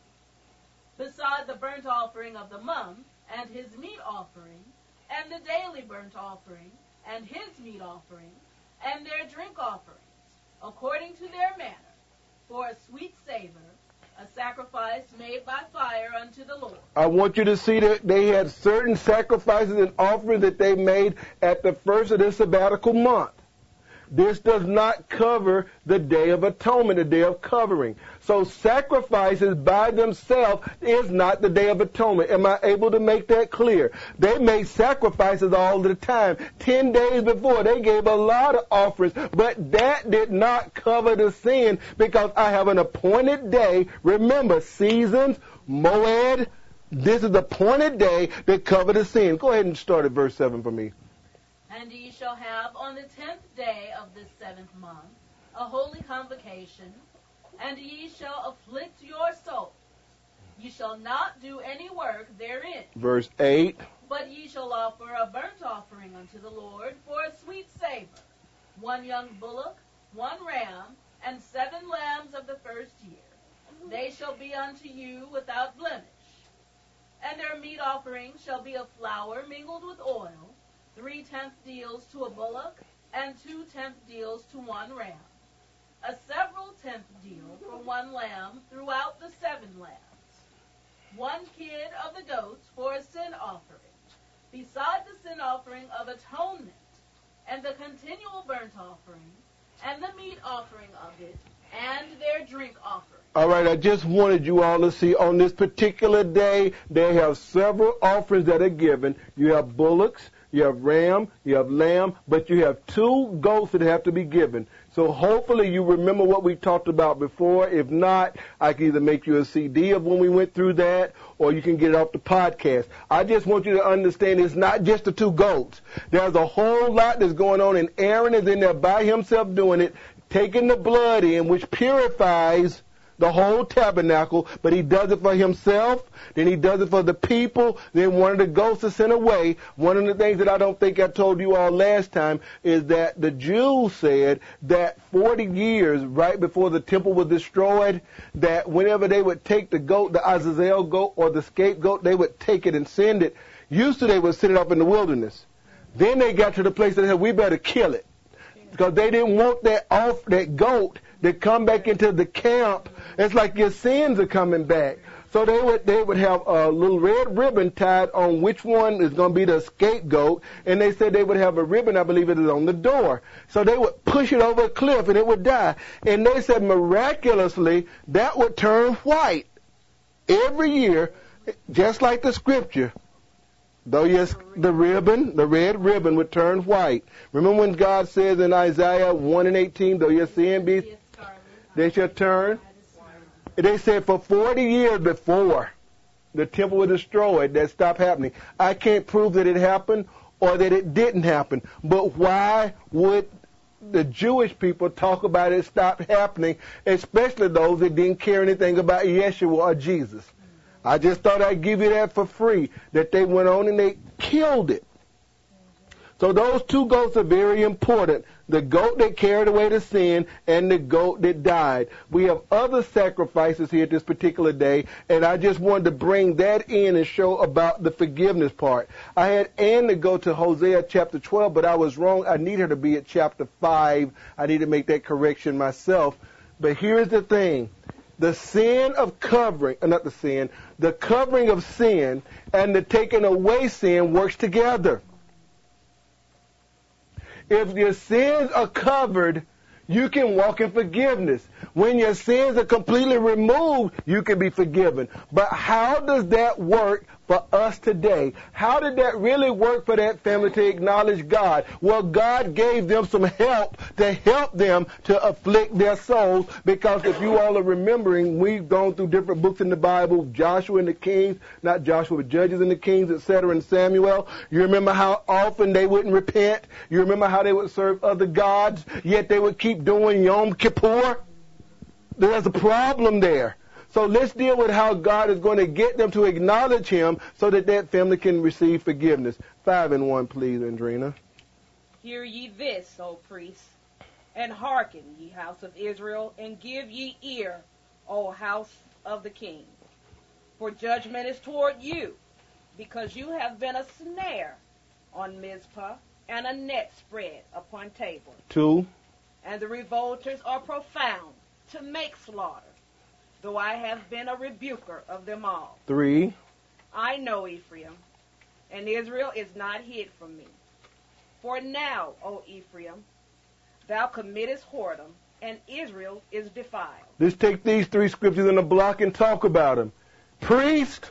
B: Beside the burnt offering of the month, and his meat offering, and the daily burnt offering, and his meat offering, and their drink offerings, according to their manner, for a sweet savor, a sacrifice made by fire unto the Lord.
A: I want you to see that they had certain sacrifices and offerings that they made at the first of this sabbatical month. This does not cover the Day of Atonement, the Day of Covering. So sacrifices by themselves is not the Day of Atonement. Am I able to make that clear? They made sacrifices all the time. Ten days before, they gave a lot of offerings, but that did not cover the sin because I have an appointed day. Remember, seasons, moed, this is the appointed day that cover the sin. Go ahead and start at verse seven for me.
B: And ye shall have on the tenth day of this seventh month a holy convocation, and ye shall afflict your souls. Ye shall not do any work therein.
A: Verse eight.
B: But ye shall offer a burnt offering unto the Lord for a sweet savor, one young bullock, one ram, and seven lambs of the first year. They shall be unto you without blemish. And their meat offering shall be of flour mingled with oil, three-tenth deals to a bullock, and two-tenth deals to one ram. A several-tenth deal for one lamb throughout the seven lambs. One kid of the goats for a sin offering, beside the sin offering of atonement, and the continual burnt offering, and the meat offering of it, and their drink offering.
A: All right, I just wanted you all to see on this particular day, they have several offerings that are given. You have bullocks, you have ram, you have lamb, but you have two goats that have to be given. So hopefully you remember what we talked about before. If not, I can either make you a C D of when we went through that, or you can get it off the podcast. I just want you to understand it's not just the two goats. There's a whole lot that's going on, and Aaron is in there by himself doing it, taking the blood in, which purifies the whole tabernacle, but he does it for himself, then he does it for the people, then one of the goats is sent away. One of the things that I don't think I told you all last time is that the Jews said that forty years right before the temple was destroyed, that whenever they would take the goat, the Azazel goat or the scapegoat, they would take it and send it. Used to they would send it up in the wilderness. Then they got to the place that said, we better kill it. Because they didn't want that off that goat to come back into the camp. It's like your sins are coming back. So they would they would have a little red ribbon tied on which one is going to be the scapegoat, and they said they would have a ribbon, I believe it is on the door. So they would push it over a cliff and it would die. And they said miraculously that would turn white every year, just like the scripture. Though yes, the ribbon, the red ribbon would turn white. Remember when God says in Isaiah one and eighteen, though your sin be, they shall turn. They said for forty years before the temple was destroyed, that stopped happening. I can't prove that it happened or that it didn't happen. But why would the Jewish people talk about it stop happening, especially those that didn't care anything about Yeshua or Jesus? I just thought I'd give you that for free, that they went on and they killed it. So those two goats are very important. The goat that carried away the sin and the goat that died. We have other sacrifices here this particular day, and I just wanted to bring that in and show about the forgiveness part. I had Ann to go to Hosea chapter twelve, but I was wrong. I need her to be at chapter five. I need to make that correction myself. But here's the thing. The sin of covering, uh, not the sin, the covering of sin and the taking away sin works together. If your sins are covered, you can walk in forgiveness. When your sins are completely removed, you can be forgiven. But how does that work for us today? How did that really work for that family to acknowledge God? Well, God gave them some help to help them to afflict their souls, because if you all are remembering, we've gone through different books in the Bible, Joshua and the Kings, not Joshua, but Judges and the Kings, et cetera, and Samuel. You remember how often they wouldn't repent? You remember how they would serve other gods, yet they would keep doing Yom Kippur? There's a problem there. So let's deal with how God is going to get them to acknowledge Him so that that family can receive forgiveness. Five and one, please, Andrina.
C: Hear ye this, O priests, and hearken, ye house of Israel, and give ye ear, O house of the king. For judgment is toward you, because you have been a snare on Mizpah, and a net spread upon Tabor.
A: Two.
C: And the revolters are profound to make slaughter, though I have been a rebuker of them all.
A: Three.
C: I know Ephraim, and Israel is not hid from me. For now, O Ephraim, thou committest whoredom, and Israel is defiled.
A: Let's take these three scriptures in a block and talk about them. Priest,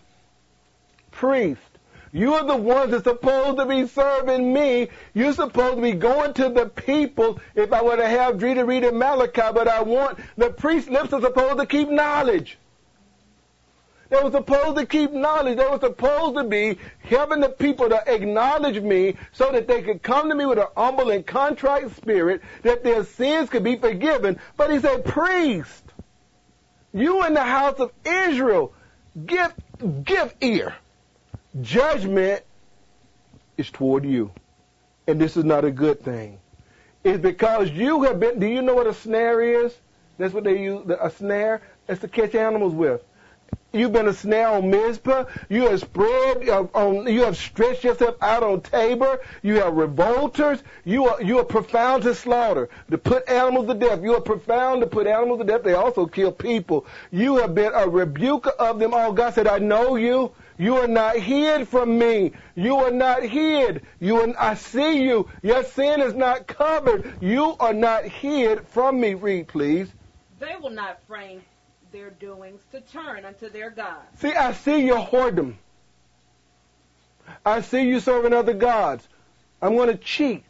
A: priest. You are the ones that's supposed to be serving me. You're supposed to be going to the people if I were to have Dree to read in Malachi, but I want the priest's lips are supposed to keep knowledge. They were supposed to keep knowledge. They were supposed to be helping the people to acknowledge me so that they could come to me with an humble and contrite spirit, that their sins could be forgiven. But he said, priest, you in the house of Israel, give, give ear. Judgment is toward you. And this is not a good thing. It's because you have been, do you know what a snare is? That's what they use, a snare? It's to catch animals with. You've been a snare on Mizpah. You have spread, uh, on, you have stretched yourself out on Tabor. You have revolters. You are, you are profound to slaughter, to put animals to death. You are profound to put animals to death. They also kill people. You have been a rebuker of them all. God said, I know you. You are not hid from me. You are not hid. You are, I see you. Your sin is not covered. You are not hid from me. Read, please.
C: They will not frame their doings to turn unto their God.
A: See, I see your whoredom. I see you serving other gods. I'm going to cheat.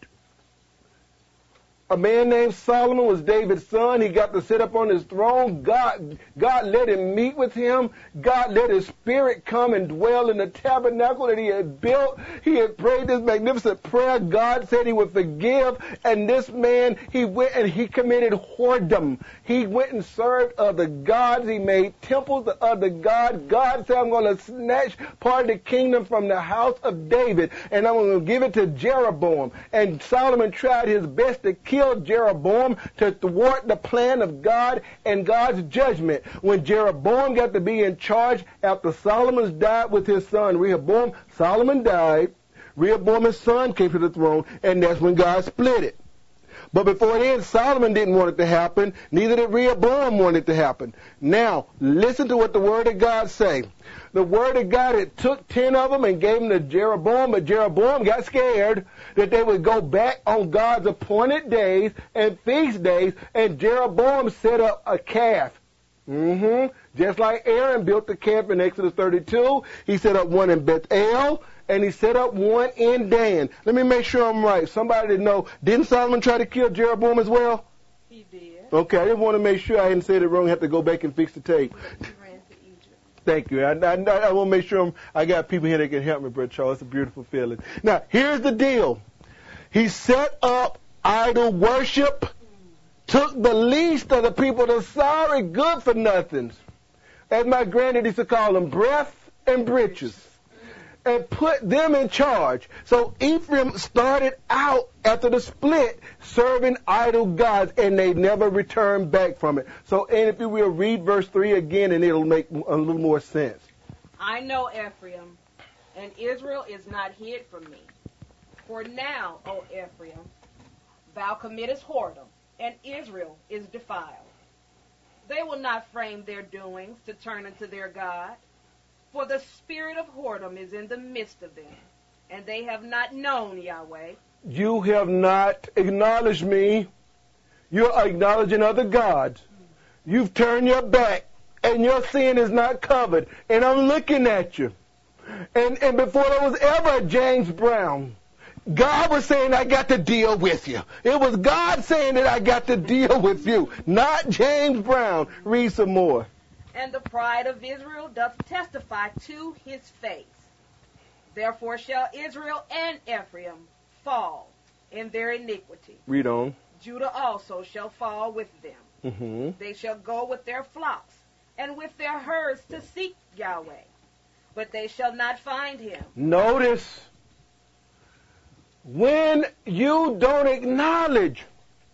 A: A man named Solomon was David's son. He got to sit up on his throne. God, God let him meet with him. God let his spirit come and dwell in the tabernacle that he had built. He had prayed this magnificent prayer. God said he would forgive. And this man, he went and he committed whoredom. He went and served other gods. He made temples to other gods. God said, I'm going to snatch part of the kingdom from the house of David, and I'm going to give it to Jeroboam. And Solomon tried his best to kill Jeroboam, to thwart the plan of God and God's judgment. When Jeroboam got to be in charge after Solomon died with his son Rehoboam, Solomon died, Rehoboam, his son, came to the throne, and that's when God split it. But before then, Solomon didn't want it to happen. Neither did Rehoboam want it to happen. Now, listen to what the Word of God say. The Word of God, it took ten of them and gave them to Jeroboam, but Jeroboam got scared that they would go back on God's appointed days and feast days, and Jeroboam set up a calf. Mm-hmm. Just like Aaron built the calf in Exodus thirty-two, he set up one in Bethel, and he set up one in Dan. Let me make sure I'm right. Somebody didn't know. Didn't Solomon try to kill Jeroboam as well?
C: He did.
A: Okay, I just want to make sure I didn't say it wrong. I have to go back and fix the tape.
C: He ran to Egypt.
A: Thank you. I, I, I want to make sure I'm, I got people here that can help me, Brother Charles. It's a beautiful feeling. Now, here's the deal. He set up idol worship, took the least of the people, the sorry good for nothings, as my granddad used to call them, breath and britches, and put them in charge. So Ephraim started out after the split serving idol gods, and they never returned back from it. So, and if you will, read verse three again, and it'll make a little more sense.
C: I know Ephraim, and Israel is not hid from me. For now, O Ephraim, thou committest whoredom, and Israel is defiled. They will not frame their doings to turn unto their God, for the spirit of whoredom is in the midst of them, and they have not known Yahweh.
A: You have not acknowledged me. You're acknowledging other gods. You've turned your back, and your sin is not covered, and I'm looking at you. And, and before there was ever a James Brown, God was saying, I got to deal with you. It was God saying that I got to deal with you, not James Brown. Read some more.
C: And the pride of Israel doth testify to his face. Therefore shall Israel and Ephraim fall in their iniquity.
A: Read on.
C: Judah also shall fall with them.
A: Mm-hmm.
C: They shall go with their flocks and with their herds to seek Yahweh, but they shall not find him.
A: Notice, when you don't acknowledge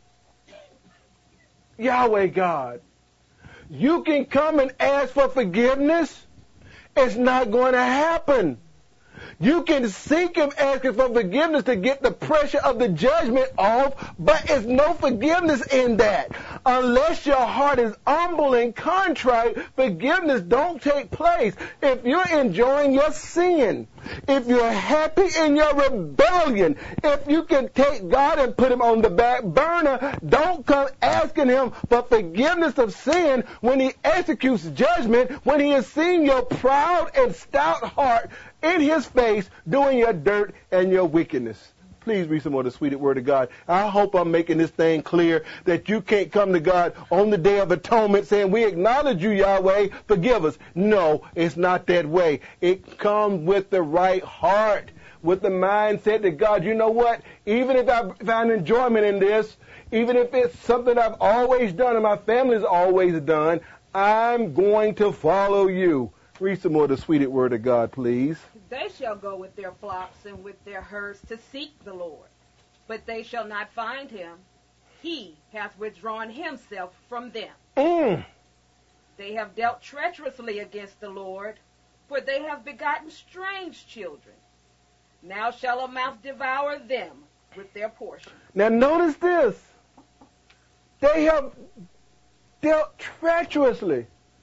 A: Yahweh God, you can come and ask for forgiveness. It's not going to happen. You can seek him asking for forgiveness to get the pressure of the judgment off, but it's no forgiveness in that. Unless your heart is humble and contrite, forgiveness don't take place. If you're enjoying your sin, if you're happy in your rebellion, if you can take God and put him on the back burner, don't come asking him for forgiveness of sin when he executes judgment, when he has seen your proud and stout heart in his face doing your dirt and your wickedness. Please read some more of the sweet word of God. I hope I'm making this thing clear that you can't come to God on the day of atonement saying, we acknowledge you, Yahweh, forgive us. No, it's not that way. It comes with the right heart, with the mindset that, God, you know what? Even if I find enjoyment in this, even if it's something I've always done and my family's always done, I'm going to follow you. Read some more of the sweet word of God, please.
C: They shall go with their flocks and with their herds to seek the Lord, but they shall not find him. He hath withdrawn himself from them.
A: Mm.
C: They have dealt treacherously against the Lord, for they have begotten strange children. Now shall a mouth devour them with their portion.
A: Now notice this. They have dealt treacherously.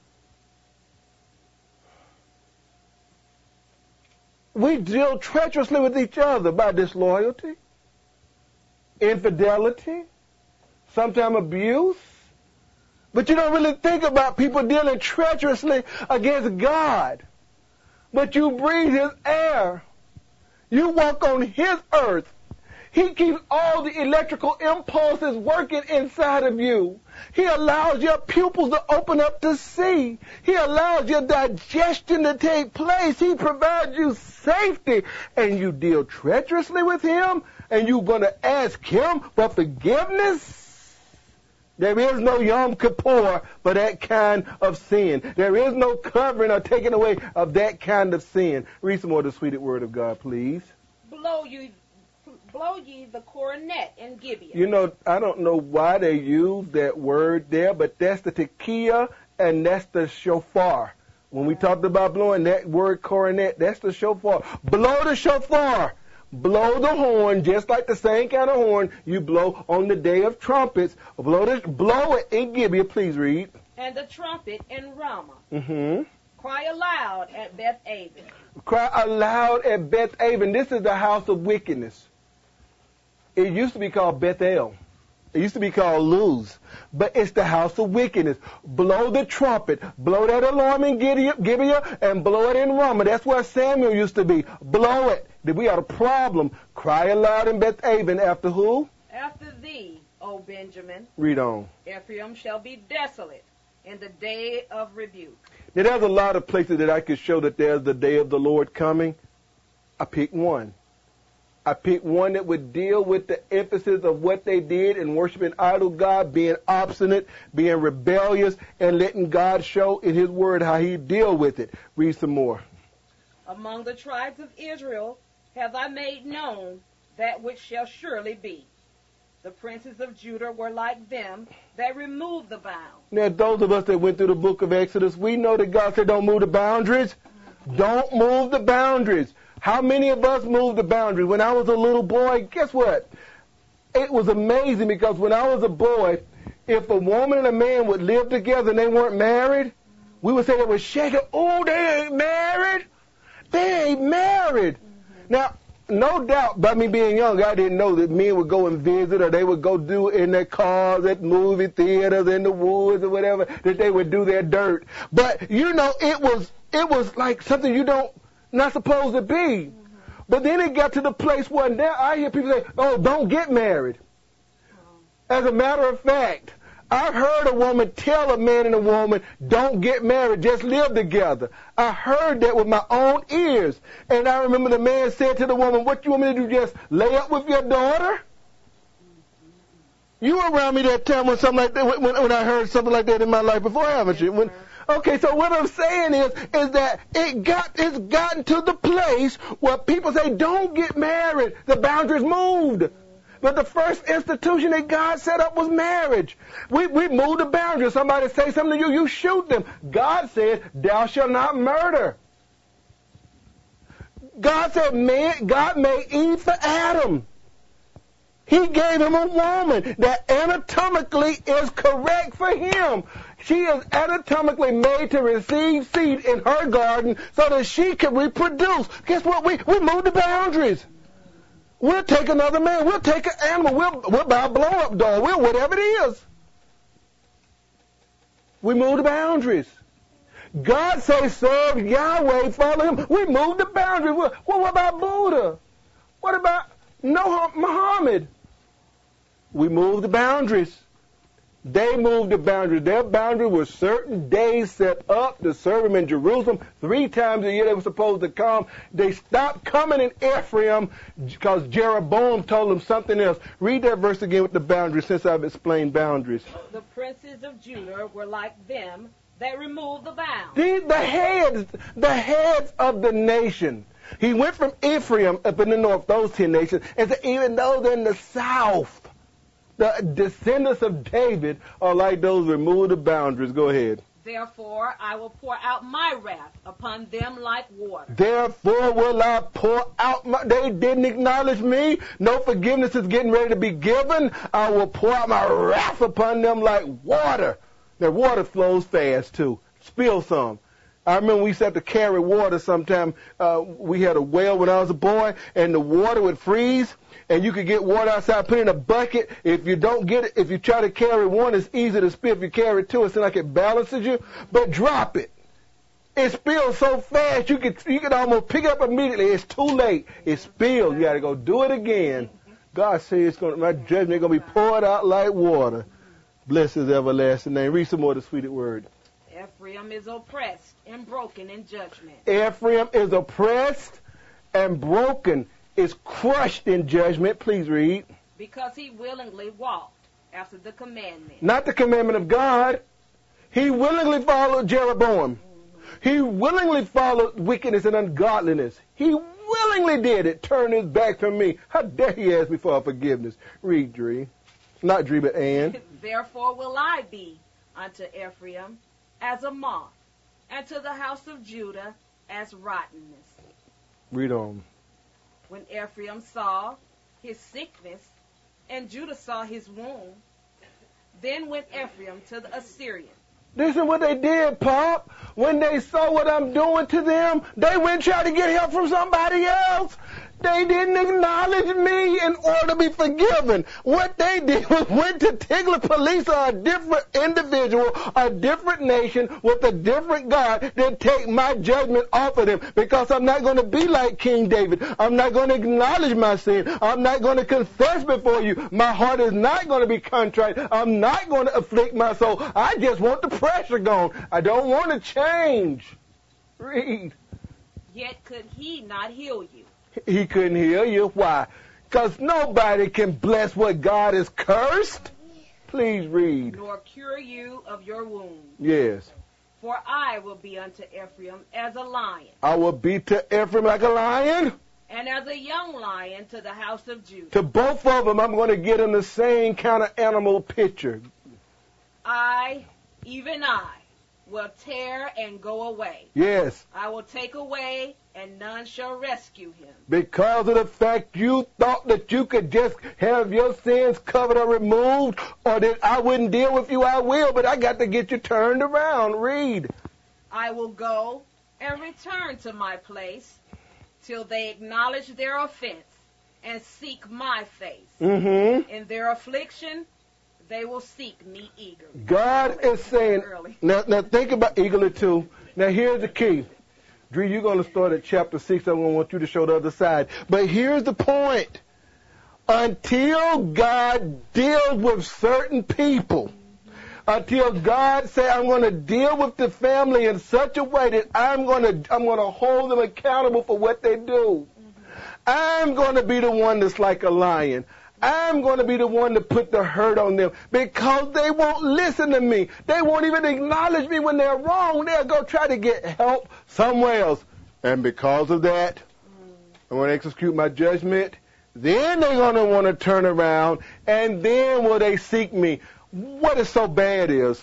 A: We deal treacherously with each other by disloyalty, infidelity, sometimes abuse. But you don't really think about people dealing treacherously against God. But you breathe his air. You walk on his earth. He keeps all the electrical impulses working inside of you. He allows your pupils to open up to see. He allows your digestion to take place. He provides you safety. And you deal treacherously with him, and you're going to ask him for forgiveness? There is no Yom Kippur for that kind of sin. There is no covering or taking away of that kind of sin. Read some more of the sweet word of God, please.
C: Blow you. Blow ye the coronet in Gibeah.
A: You know, I don't know why they use that word there, but that's the tekiah and that's the shofar. When we talked about blowing that word coronet, that's the shofar. Blow the shofar. Blow the horn, just like the same kind of horn you blow on the day of trumpets. Blow, the, blow it in Gibeah. Please read.
C: And the trumpet in Ramah.
A: Mm-hmm.
C: Cry aloud at Beth Aven.
A: Cry aloud at Beth Aven. This is the house of wickedness. It used to be called Bethel. It used to be called Luz. But it's the house of wickedness. Blow the trumpet. Blow that alarm in Gibeah and blow it in Ramah. That's where Samuel used to be. Blow it. We had a problem. Cry aloud in Bethaven. After who?
C: After thee, O Benjamin.
A: Read on.
C: Ephraim shall be desolate in the day of rebuke.
A: Now, there's a lot of places that I could show that there's the day of the Lord coming. I picked one. I picked one that would deal with the emphasis of what they did in worshiping idol God, being obstinate, being rebellious, and letting God show in his word how he deal with it. Read some more.
C: Among the tribes of Israel have I made known that which shall surely be. The princes of Judah were like them that removed the bound.
A: Now, those of us that went through the book of Exodus, we know that God said don't move the boundaries. Don't move the boundaries. How many of us moved the boundaries? When I was a little boy, guess what? It was amazing because when I was a boy, if a woman and a man would live together and they weren't married, we would say they were shaking. Oh, they ain't married. They ain't married. Mm-hmm. Now, no doubt by me being young, I didn't know that men would go and visit or they would go do in their cars at movie theaters in the woods or whatever, that they would do their dirt. But, you know, it was it was like something you don't not supposed to be. Mm-hmm. But then it got to the place where now I hear people say, oh, don't get married. Oh. As a matter of fact, I've heard a woman tell a man and a woman, don't get married, just live together. I heard that with my own ears. And I remember the man said to the woman, what you want me to do, just lay up with your daughter? You were around me that time when something like that, when, when I heard something like that in my life before, haven't you? When, okay, so what I'm saying is, is that it got, it's gotten to the place where people say, don't get married. The boundaries moved. But the first institution that God set up was marriage. We, we moved the boundaries. Somebody say something to you, you shoot them. God said, thou shalt not murder. God said, man, God made Eve for Adam. He gave him a woman that anatomically is correct for him. She is anatomically made to receive seed in her garden so that she can reproduce. Guess what? We, we moved the boundaries. We'll take another man. We'll take an animal. We'll, we'll buy a blow-up doll. We'll whatever it is. We move the boundaries. God says, serve Yahweh, follow him. We move the boundaries. Well, what about Buddha? What about no Muhammad? We move the boundaries. They moved the boundaries. Their boundary was certain days set up to serve him in Jerusalem. Three times a year they were supposed to come. They stopped coming in Ephraim because Jeroboam told them something else. Read that verse again with the boundaries since I've explained boundaries.
C: The princes of Judah were like them that removed the bounds.
A: These, the heads, the heads of the nation. He went from Ephraim up in the north, those ten nations, and said even those in the south. The descendants of David are like those remove the boundaries. Go ahead.
C: Therefore, I will pour out my wrath upon them like water.
A: Therefore will I pour out my... They didn't acknowledge me. No forgiveness is getting ready to be given. I will pour out my wrath upon them like water. Now, water flows fast, too. Spill some. I remember we used to have to carry water sometime. Uh, we had a well when I was a boy, and the water would freeze. And you could get water outside, put it in a bucket. If you don't get it, if you try to carry one, it's easy to spill. If you carry two, it's like it balances you. But drop it. It spills so fast, you could you could almost pick it up immediately. It's too late. It spilled. You got to go do it again. God says it's going. My judgment is going to be poured out like water. Bless his everlasting name. Read some more of the sweeted word.
C: Ephraim is oppressed and broken in judgment.
A: Ephraim is oppressed and broken. Is crushed in judgment. Please read.
C: Because he willingly walked after the commandment.
A: Not the commandment of God. He willingly followed Jeroboam. Mm-hmm. He willingly followed wickedness and ungodliness. He willingly did it. Turned his back from me. How dare he ask me for forgiveness? Read, Dree. Not Dree, but Ann.
C: Therefore will I be unto Ephraim as a moth, and to the house of Judah as rottenness.
A: Read on.
C: When Ephraim saw his sickness, and Judah saw his wound, then went Ephraim to the Assyrian.
A: This is what they did, Pop. When they saw what I'm doing to them, they went and tried to get help from somebody else. They didn't acknowledge me in order to be forgiven. What they did was went to Tiglath-Pileser, a different individual, a different nation with a different God, then take my judgment off of them, because I'm not going to be like King David. I'm not going to acknowledge my sin. I'm not going to confess before you. My heart is not going to be contrite. I'm not going to afflict my soul. I just want the pressure gone. I don't want to change. Read.
C: Yet could he not heal you.
A: He couldn't heal you. Why? Because nobody can bless what God has cursed. Please read.
C: Nor cure you of your wound.
A: Yes.
C: For I will be unto Ephraim as a lion.
A: I will be to Ephraim like a lion.
C: And as a young lion to the house of Judah.
A: To both of them, I'm going to get them the same kind of animal picture.
C: I, even I, will tear and go away.
A: Yes.
C: I will take away, and none shall rescue him.
A: Because of the fact you thought that you could just have your sins covered or removed, or that I wouldn't deal with you, I will, but I got to get you turned around. Read.
C: I will go and return to my place till they acknowledge their offense and seek my face.
A: Mm-hmm.
C: In their affliction, they will seek me eagerly.
A: God is saying, now, now think about eagerly too. Now here's the key. Dree, you're going to start at chapter six. I'm going to want you to show the other side. But here's the point. Until God deals with certain people, until God says, I'm going to deal with the family in such a way that I'm going to, I'm going to hold them accountable for what they do. I'm going to be the one that's like a lion. I'm going to be the one to put the hurt on them, because they won't listen to me. They won't even acknowledge me when they're wrong. They'll go try to get help somewhere else. And because of that, I'm going to execute my judgment. Then they're going to want to turn around, and then will they seek me. What is so bad is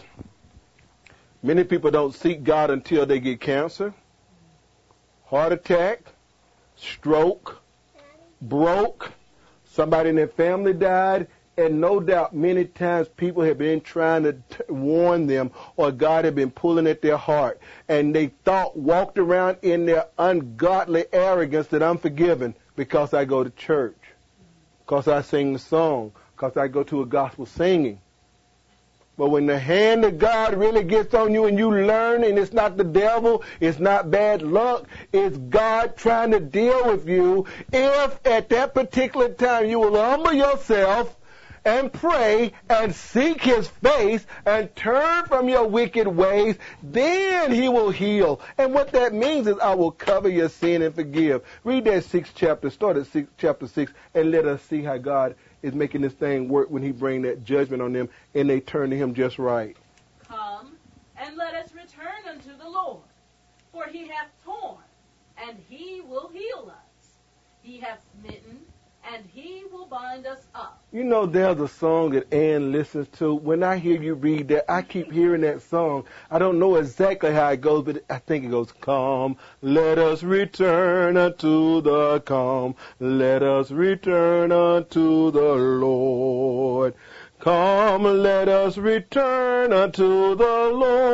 A: many people don't seek God until they get cancer, heart attack, stroke, broke, somebody in their family died, and no doubt many times people have been trying to t- warn them, or God had been pulling at their heart, and they thought, walked around in their ungodly arrogance that I'm forgiven because I go to church, because I sing the song, because I go to a gospel singing. But when the hand of God really gets on you and you learn, and it's not the devil, it's not bad luck, it's God trying to deal with you, if at that particular time you will humble yourself and pray and seek his face and turn from your wicked ways, then he will heal. And what that means is, I will cover your sin and forgive. Read that sixth chapter, start at six, chapter six, and let us see how God is making this thing work when he bring that judgment on them and they turn to him just right.
B: Come, and let us return unto the Lord, for he hath torn, and he will heal us. He hath smitten, and he will bind us up.
A: You know, there's a song that Ann listens to. When I hear you read that, I keep hearing that song. I don't know exactly how it goes, but I think it goes, come, let us return unto the calm. Let us return unto the Lord. Come, let us return unto the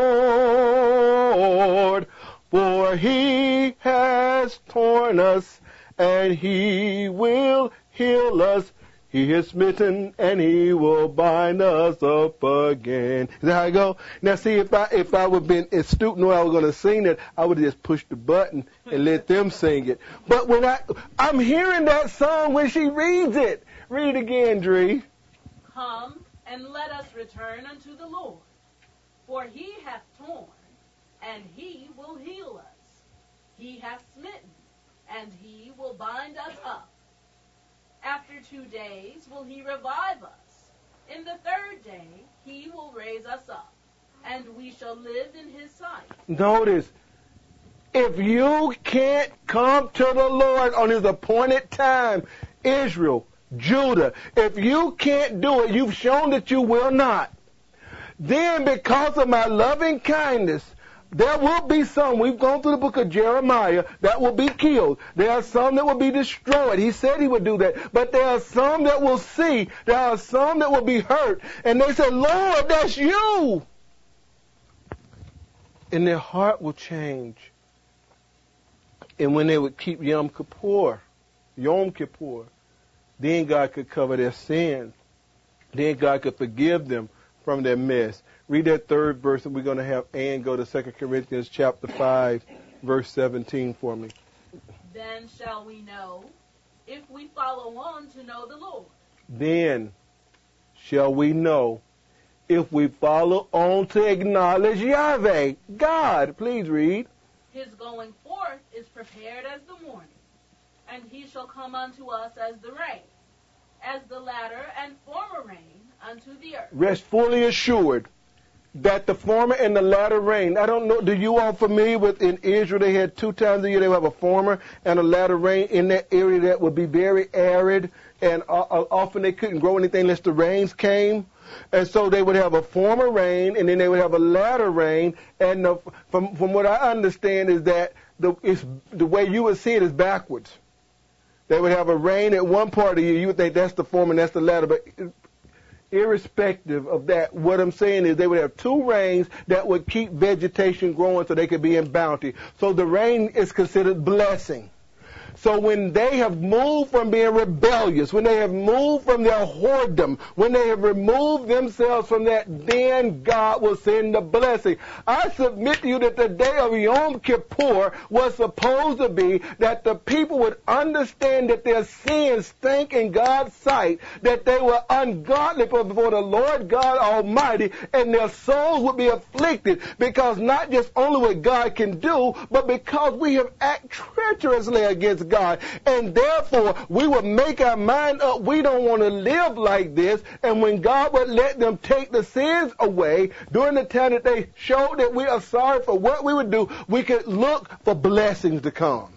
A: Lord. For he has torn us, and he will heal us. He is smitten, and he will bind us up again. Is that how it go? Now, see, if I if I would have been astute and knew I was going to sing that, I would have just pushed the button and let them sing it. But when I I'm hearing that song when she reads it. Read it again, Dree.
B: Come, and let us return unto the Lord, for he hath torn, and he will heal us. He hath smitten, and he will bind us up. After two days will he revive us. In the third day he will raise us up, and we shall live in his sight.
A: Notice, if you can't come to the Lord on his appointed time, Israel, Judah, if you can't do it, you've shown that you will not. Then because of my loving kindness, there will be some, we've gone through the book of Jeremiah, that will be killed. There are some that will be destroyed. He said he would do that. But there are some that will see. There are some that will be hurt. And they say, Lord, that's you. And their heart will change. And when they would keep Yom Kippur, Yom Kippur, then God could cover their sins. Then God could forgive them from their mess. Read that third verse, and we're going to have Ann go to Second Corinthians chapter five, verse seventeen for me.
B: Then shall we know, if we follow on to know the Lord.
A: Then shall we know, if we follow on to acknowledge Yahweh, God. Please read.
B: His going forth is prepared as the morning, and he shall come unto us as the rain, as the latter and former rain unto the earth.
A: Rest fully assured that the former and the latter rain, I don't know, do you all familiar with in Israel they had two times a year they would have a former and a latter rain in that area that would be very arid, and uh, often they couldn't grow anything unless the rains came. And so they would have a former rain, and then they would have a latter rain. And the, from from what I understand is that the it's, the way you would see it is backwards. They would have a rain at one part of the year. You would think that's the former and that's the latter. But irrespective of that, what I'm saying is they would have two rains that would keep vegetation growing so they could be in bounty. So the rain is considered blessing. So when they have moved from being rebellious, when they have moved from their whoredom, when they have removed themselves from that, then God will send the blessing. I submit to you that the day of Yom Kippur was supposed to be that the people would understand that their sins stink in God's sight, that they were ungodly before the Lord God Almighty, and their souls would be afflicted because not just only what God can do, but because we have acted treacherously against God. And therefore, we would make our mind up. We don't want to live like this. And when God would let them take the sins away, during the time that they showed that we are sorry for what we would do, we could look for blessings to come.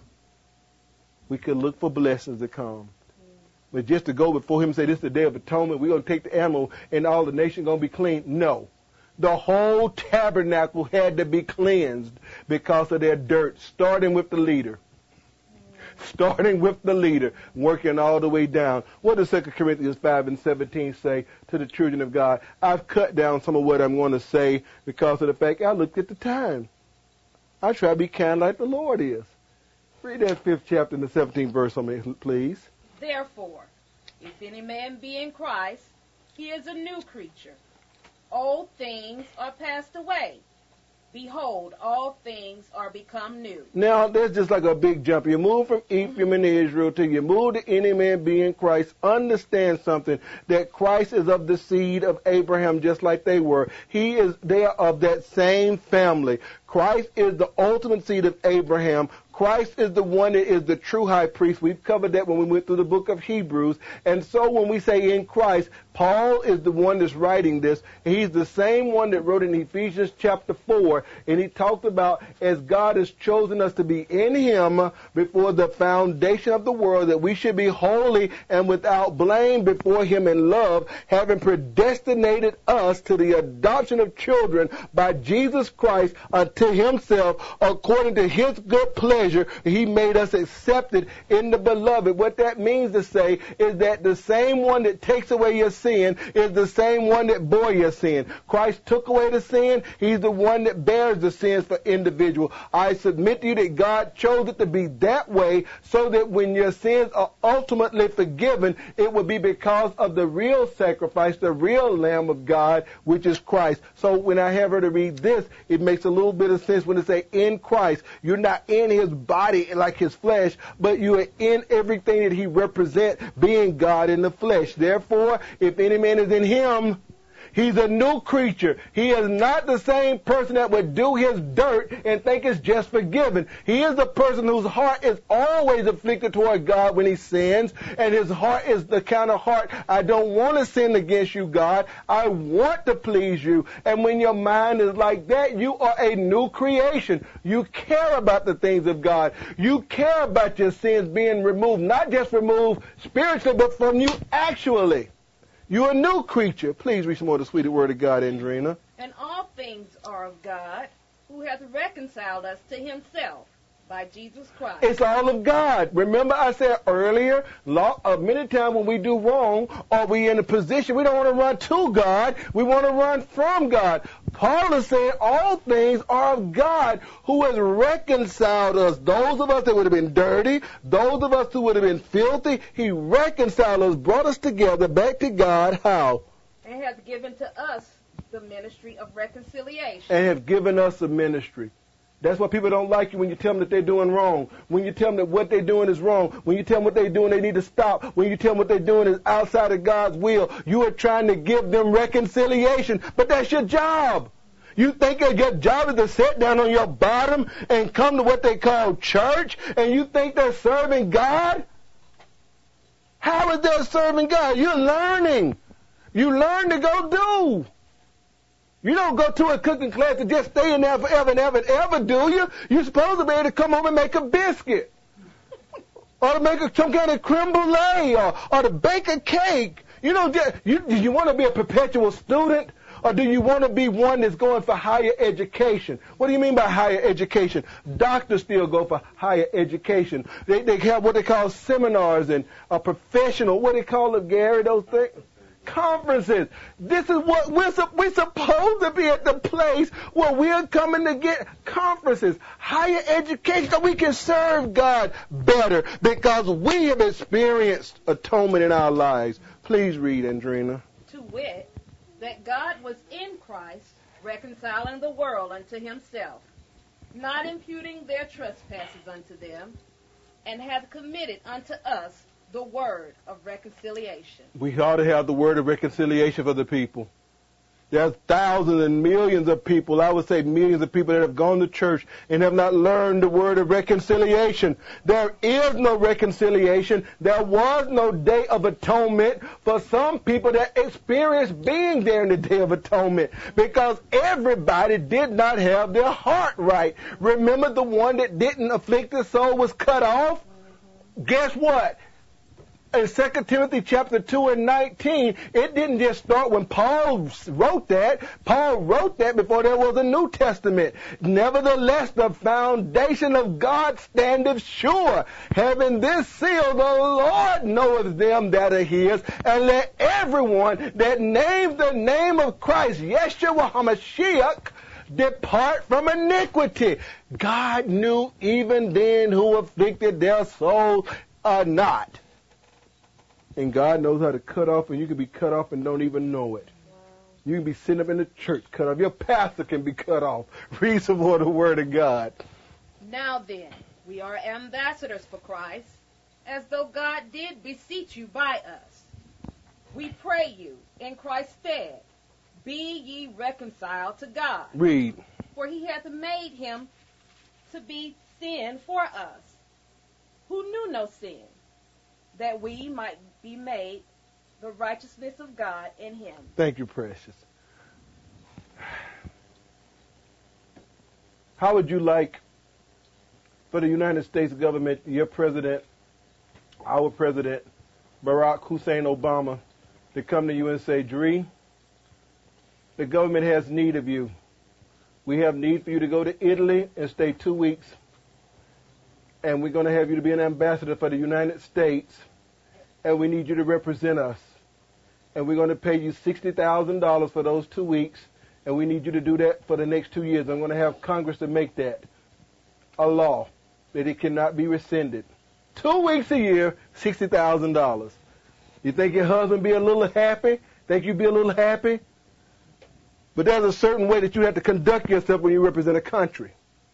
A: We could look for blessings to come. But just to go before him and say, this is the Day of Atonement, we're going to take the animal and all the nation going to be clean. No. The whole tabernacle had to be cleansed because of their dirt, starting with the leader. Starting with the leader, working all the way down. What does Second Corinthians five and seventeen say to the children of God? I've cut down some of what I'm going to say because of the fact I looked at the time. I try to be kind like the Lord is. Read that fifth chapter and the seventeenth verse on me, please.
C: Therefore, if any man be in Christ, he is a new creature. Old things are passed away. Behold, all things are become new.
A: Now, there's just like a big jump. You move from Ephraim and Israel to you move to any man be in Christ. Understand something, that Christ is of the seed of Abraham just like they were. He is, they are of that same family. Christ is the ultimate seed of Abraham. Christ is the one that is the true high priest. We've covered that when we went through the book of Hebrews. And so when we say in Christ, Paul is the one that's writing this. He's the same one that wrote in Ephesians chapter four. And he talked about as God has chosen us to be in him before the foundation of the world, that we should be holy and without blame before him in love, having predestinated us to the adoption of children by Jesus Christ unto himself, according to his good pleasure. He made us accepted in the beloved. What that means to say is that the same one that takes away your sin is the same one that bore your sin. Christ took away the sin. He's the one that bears the sins for individual. I submit to you that God chose it to be that way so that when your sins are ultimately forgiven, it will be because of the real sacrifice, the real Lamb of God, which is Christ. So when I have her to read this, it makes a little bit of sense when it say in Christ. You're not in his body like his flesh, but you are in everything that he represents, being God in the flesh. Therefore, if any man is in him, he's a new creature. He is not the same person that would do his dirt and think it's just forgiven. He is a person whose heart is always afflicted toward God when he sins, and his heart is the kind of heart, I don't want to sin against you, God. I want to please you. And when your mind is like that, you are a new creation. You care about the things of God. You care about your sins being removed, not just removed spiritually, but from you actually. You're a new creature. Please read some more of the sweet word of God, Andrina.
C: And all things are of God, who hath reconciled us to himself by Jesus Christ.
A: It's all of God. Remember I said earlier, law, uh, many times when we do wrong or we in a position, we don't want to run to God. We want to run from God. Paul is saying all things are of God who has reconciled us. Those of us that would have been dirty, those of us who would have been filthy, he reconciled us, brought us together back to God. How?
C: And has given to us the ministry of reconciliation.
A: And have given us a ministry. That's why people don't like you when you tell them that they're doing wrong. When you tell them that what they're doing is wrong. When you tell them what they're doing, they need to stop. When you tell them what they're doing is outside of God's will. You are trying to give them reconciliation. But that's your job. You think that your job is to sit down on your bottom and come to what they call church, and you think they're serving God? How is that serving God? You're learning. You learn to go do. You don't go to a cooking class and just stay in there forever and ever and ever, do you? You're supposed to be able to come home and make a biscuit. Or to make a, some kind of creme brulee, or, or to bake a cake. You know, you, do you want to be a perpetual student? Or do you want to be one that's going for higher education? What do you mean by higher education? Doctors still go for higher education. They, they have what they call seminars and a professional, what do they call it, Gary, those things? Conferences. This is what we're, we're supposed to be at the place where we're coming to get conferences, higher education, so we can serve God better because we have experienced atonement in our lives. Please read, Andrina.
C: To wit, that God was in Christ, reconciling the world unto himself, not imputing their trespasses unto them, and hath committed unto us the word of reconciliation.
A: We ought to have the word of reconciliation for the people. There's thousands and millions of people, I would say millions of people that have gone to church and have not learned the word of reconciliation. There is no reconciliation. There was no day of atonement for some people that experienced being there in the day of atonement because everybody did not have their heart right. Remember the one that didn't afflict his soul was cut off? Guess what? In Second Timothy chapter two and nineteen, it didn't just start when Paul wrote that. Paul wrote that before there was a New Testament. Nevertheless, the foundation of God standeth sure, having this seal, the Lord knoweth them that are his, and let everyone that names the name of Christ, Yeshua HaMashiach, depart from iniquity. God knew even then who afflicted their souls or not. And God knows how to cut off, and you can be cut off and don't even know it. Wow. You can be sitting up in the church cut off. Your pastor can be cut off. Read some more of the Word of God.
C: Now then, we are ambassadors for Christ, as though God did beseech you by us. We pray you, in Christ's stead, be ye reconciled to God.
A: Read.
C: For he hath made him to be sin for us, who knew no sin, that we might be made the righteousness of God in him.
A: Thank you, precious. How would you like for the United States government, your president, our president, Barack Hussein Obama, to come to you and say, Dree, the government has need of you. We have need for you to go to Italy and stay two weeks. And we're going to have you to be an ambassador for the United States. And we need you to represent us. And we're going to pay you sixty thousand dollars for those two weeks. And we need you to do that for the next two years. I'm going to have Congress to make that a law, that it cannot be rescinded. Two weeks a year, sixty thousand dollars. You think your husband be a little happy? Think you'd be a little happy? But there's a certain way that you have to conduct yourself when you represent a country.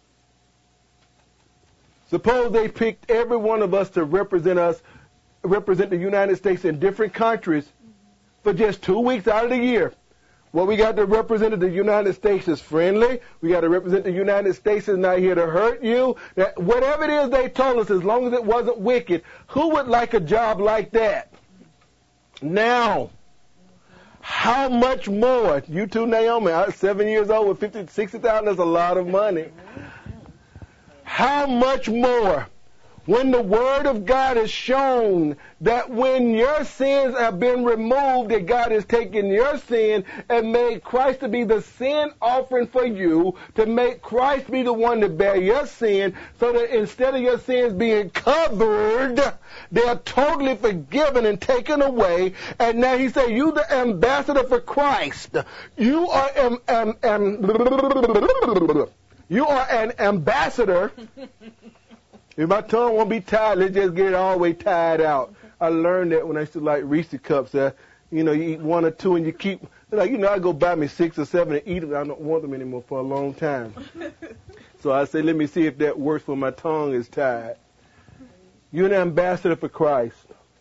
A: Suppose they picked every one of us to represent us, represent the United States in different countries for just two weeks out of the year. Well, we got to represent the United States as friendly. We got to represent the United States as not here to hurt you. That whatever it is they told us, as long as it wasn't wicked, who would like a job like that? Now, how much more? You too, Naomi, I'm seven years old with fifty, sixty thousand, that's a lot of money. How much more When the Word of God has shown that when your sins have been removed, that God has taken your sin and made Christ to be the sin offering for you, to make Christ be the one to bear your sin, so that instead of your sins being covered, they are totally forgiven and taken away. And now he said, you the ambassador for Christ. You are am, am, am, you are an ambassador. If my tongue won't be tied, let's just get it all the way tied out. I learned that when I used to like Reese cups. Uh, you know, you eat one or two and you keep, like, you know, I go buy me six or seven and eat them. I don't want them anymore for a long time. So I say, let me see if that works when my tongue is tied. You're an ambassador for Christ.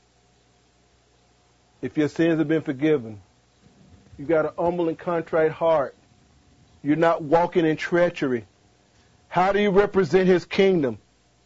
A: If your sins have been forgiven, you got an humble and contrite heart. You're not walking in treachery. How do you represent his kingdom?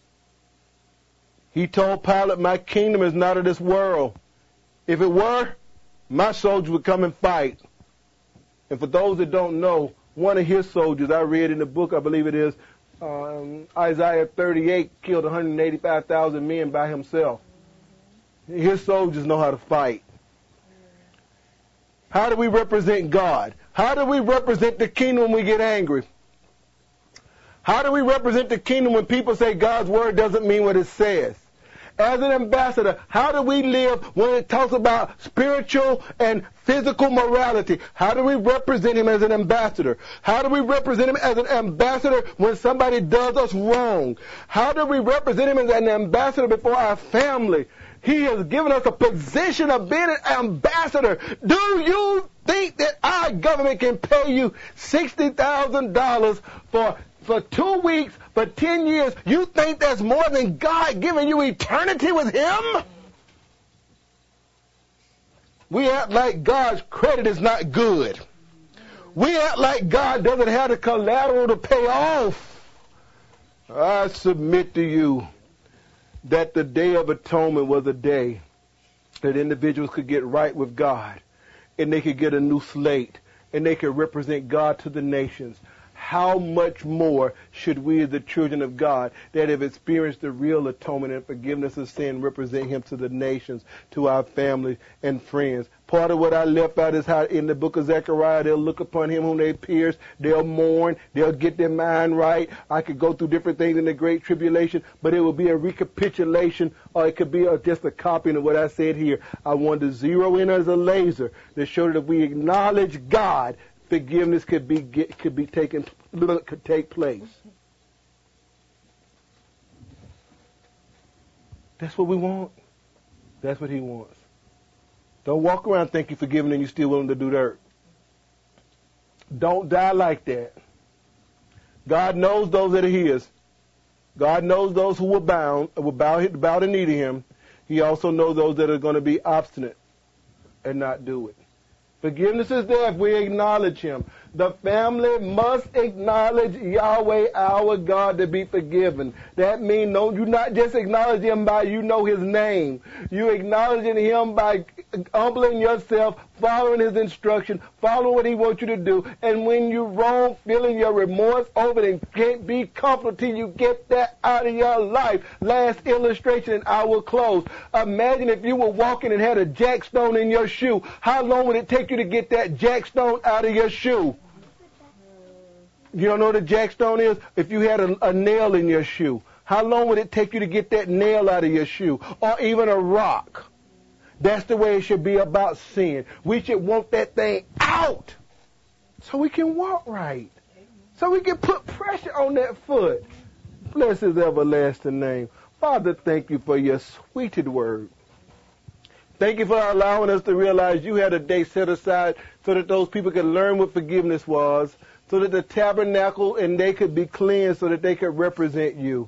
A: He told Pilate, my kingdom is not of this world. If it were, my soldiers would come and fight. And for those that don't know, one of his soldiers, I read in the book, I believe it is, um, Isaiah thirty-eight, killed one hundred eighty-five thousand men by himself. His soldiers know how to fight. How do we represent God? How do we represent the kingdom when we get angry? How do we represent the kingdom when people say God's word doesn't mean what it says? As an ambassador, how do we live when it talks about spiritual and physical morality? How do we represent him as an ambassador? How do we represent him as an ambassador when somebody does us wrong? How do we represent him as an ambassador before our family? He has given us a position of being an ambassador. Do you think that our government can pay you sixty thousand dollars for for two weeks, for ten years? You think that's more than God giving you eternity with him? We act like God's credit is not good. We act like God doesn't have the collateral to pay off. I submit to you that the Day of Atonement was a day that individuals could get right with God, and they could get a new slate, and they could represent God to the nations. How much more should we as the children of God that have experienced the real atonement and forgiveness of sin represent him to the nations, to our families and friends? Part of what I left out is how in the book of Zechariah they'll look upon him whom they pierced, they'll mourn, they'll get their mind right. I could go through different things in the Great Tribulation, but it will be a recapitulation, or it could be a, just a copy of what I said here. I wanted to zero in as a laser to show that if we acknowledge God, forgiveness could be get, could be taken could take place. That's what we want. That's what he wants. Don't walk around thinking you're forgiven and you're still willing to do dirt. Don't die like that. God knows those that are his. God knows those who will bow, will bow, bow the knee to him. He also knows those that are going to be obstinate and not do it. Forgiveness is there if we acknowledge him. The family must acknowledge Yahweh, our God, to be forgiven. That means no, you not just acknowledge him by you know his name. You acknowledging him by humbling yourself, following his instruction, following what he wants you to do. And when you're wrong, feeling your remorse over it and can't be comfortable till you get that out of your life. Last illustration and I will close. Imagine if you were walking and had a jackstone in your shoe. How long would it take you to get that jackstone out of your shoe? You don't know what a jackstone is? If you had a, a nail in your shoe, how long would it take you to get that nail out of your shoe? Or even a rock. That's the way it should be about sin. We should want that thing out so we can walk right. So we can put pressure on that foot. Bless his everlasting name. Father, thank you for your sweeted word. Thank you for allowing us to realize you had a day set aside so that those people could learn what forgiveness was, so that the tabernacle and they could be cleansed so that they could represent you.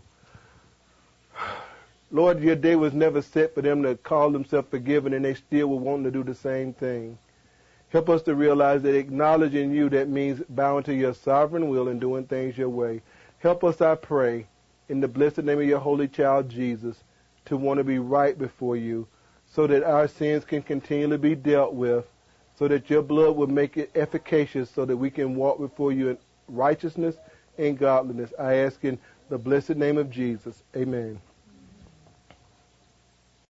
A: Lord, your day was never set for them to call themselves forgiven, and they still were wanting to do the same thing. Help us to realize that acknowledging you, that means bowing to your sovereign will and doing things your way. Help us, I pray, in the blessed name of your holy child Jesus, to want to be right before you, so that our sins can continually be dealt with, so that your blood will make it efficacious, so that we can walk before you in righteousness and godliness. I ask in the blessed name of Jesus. Amen.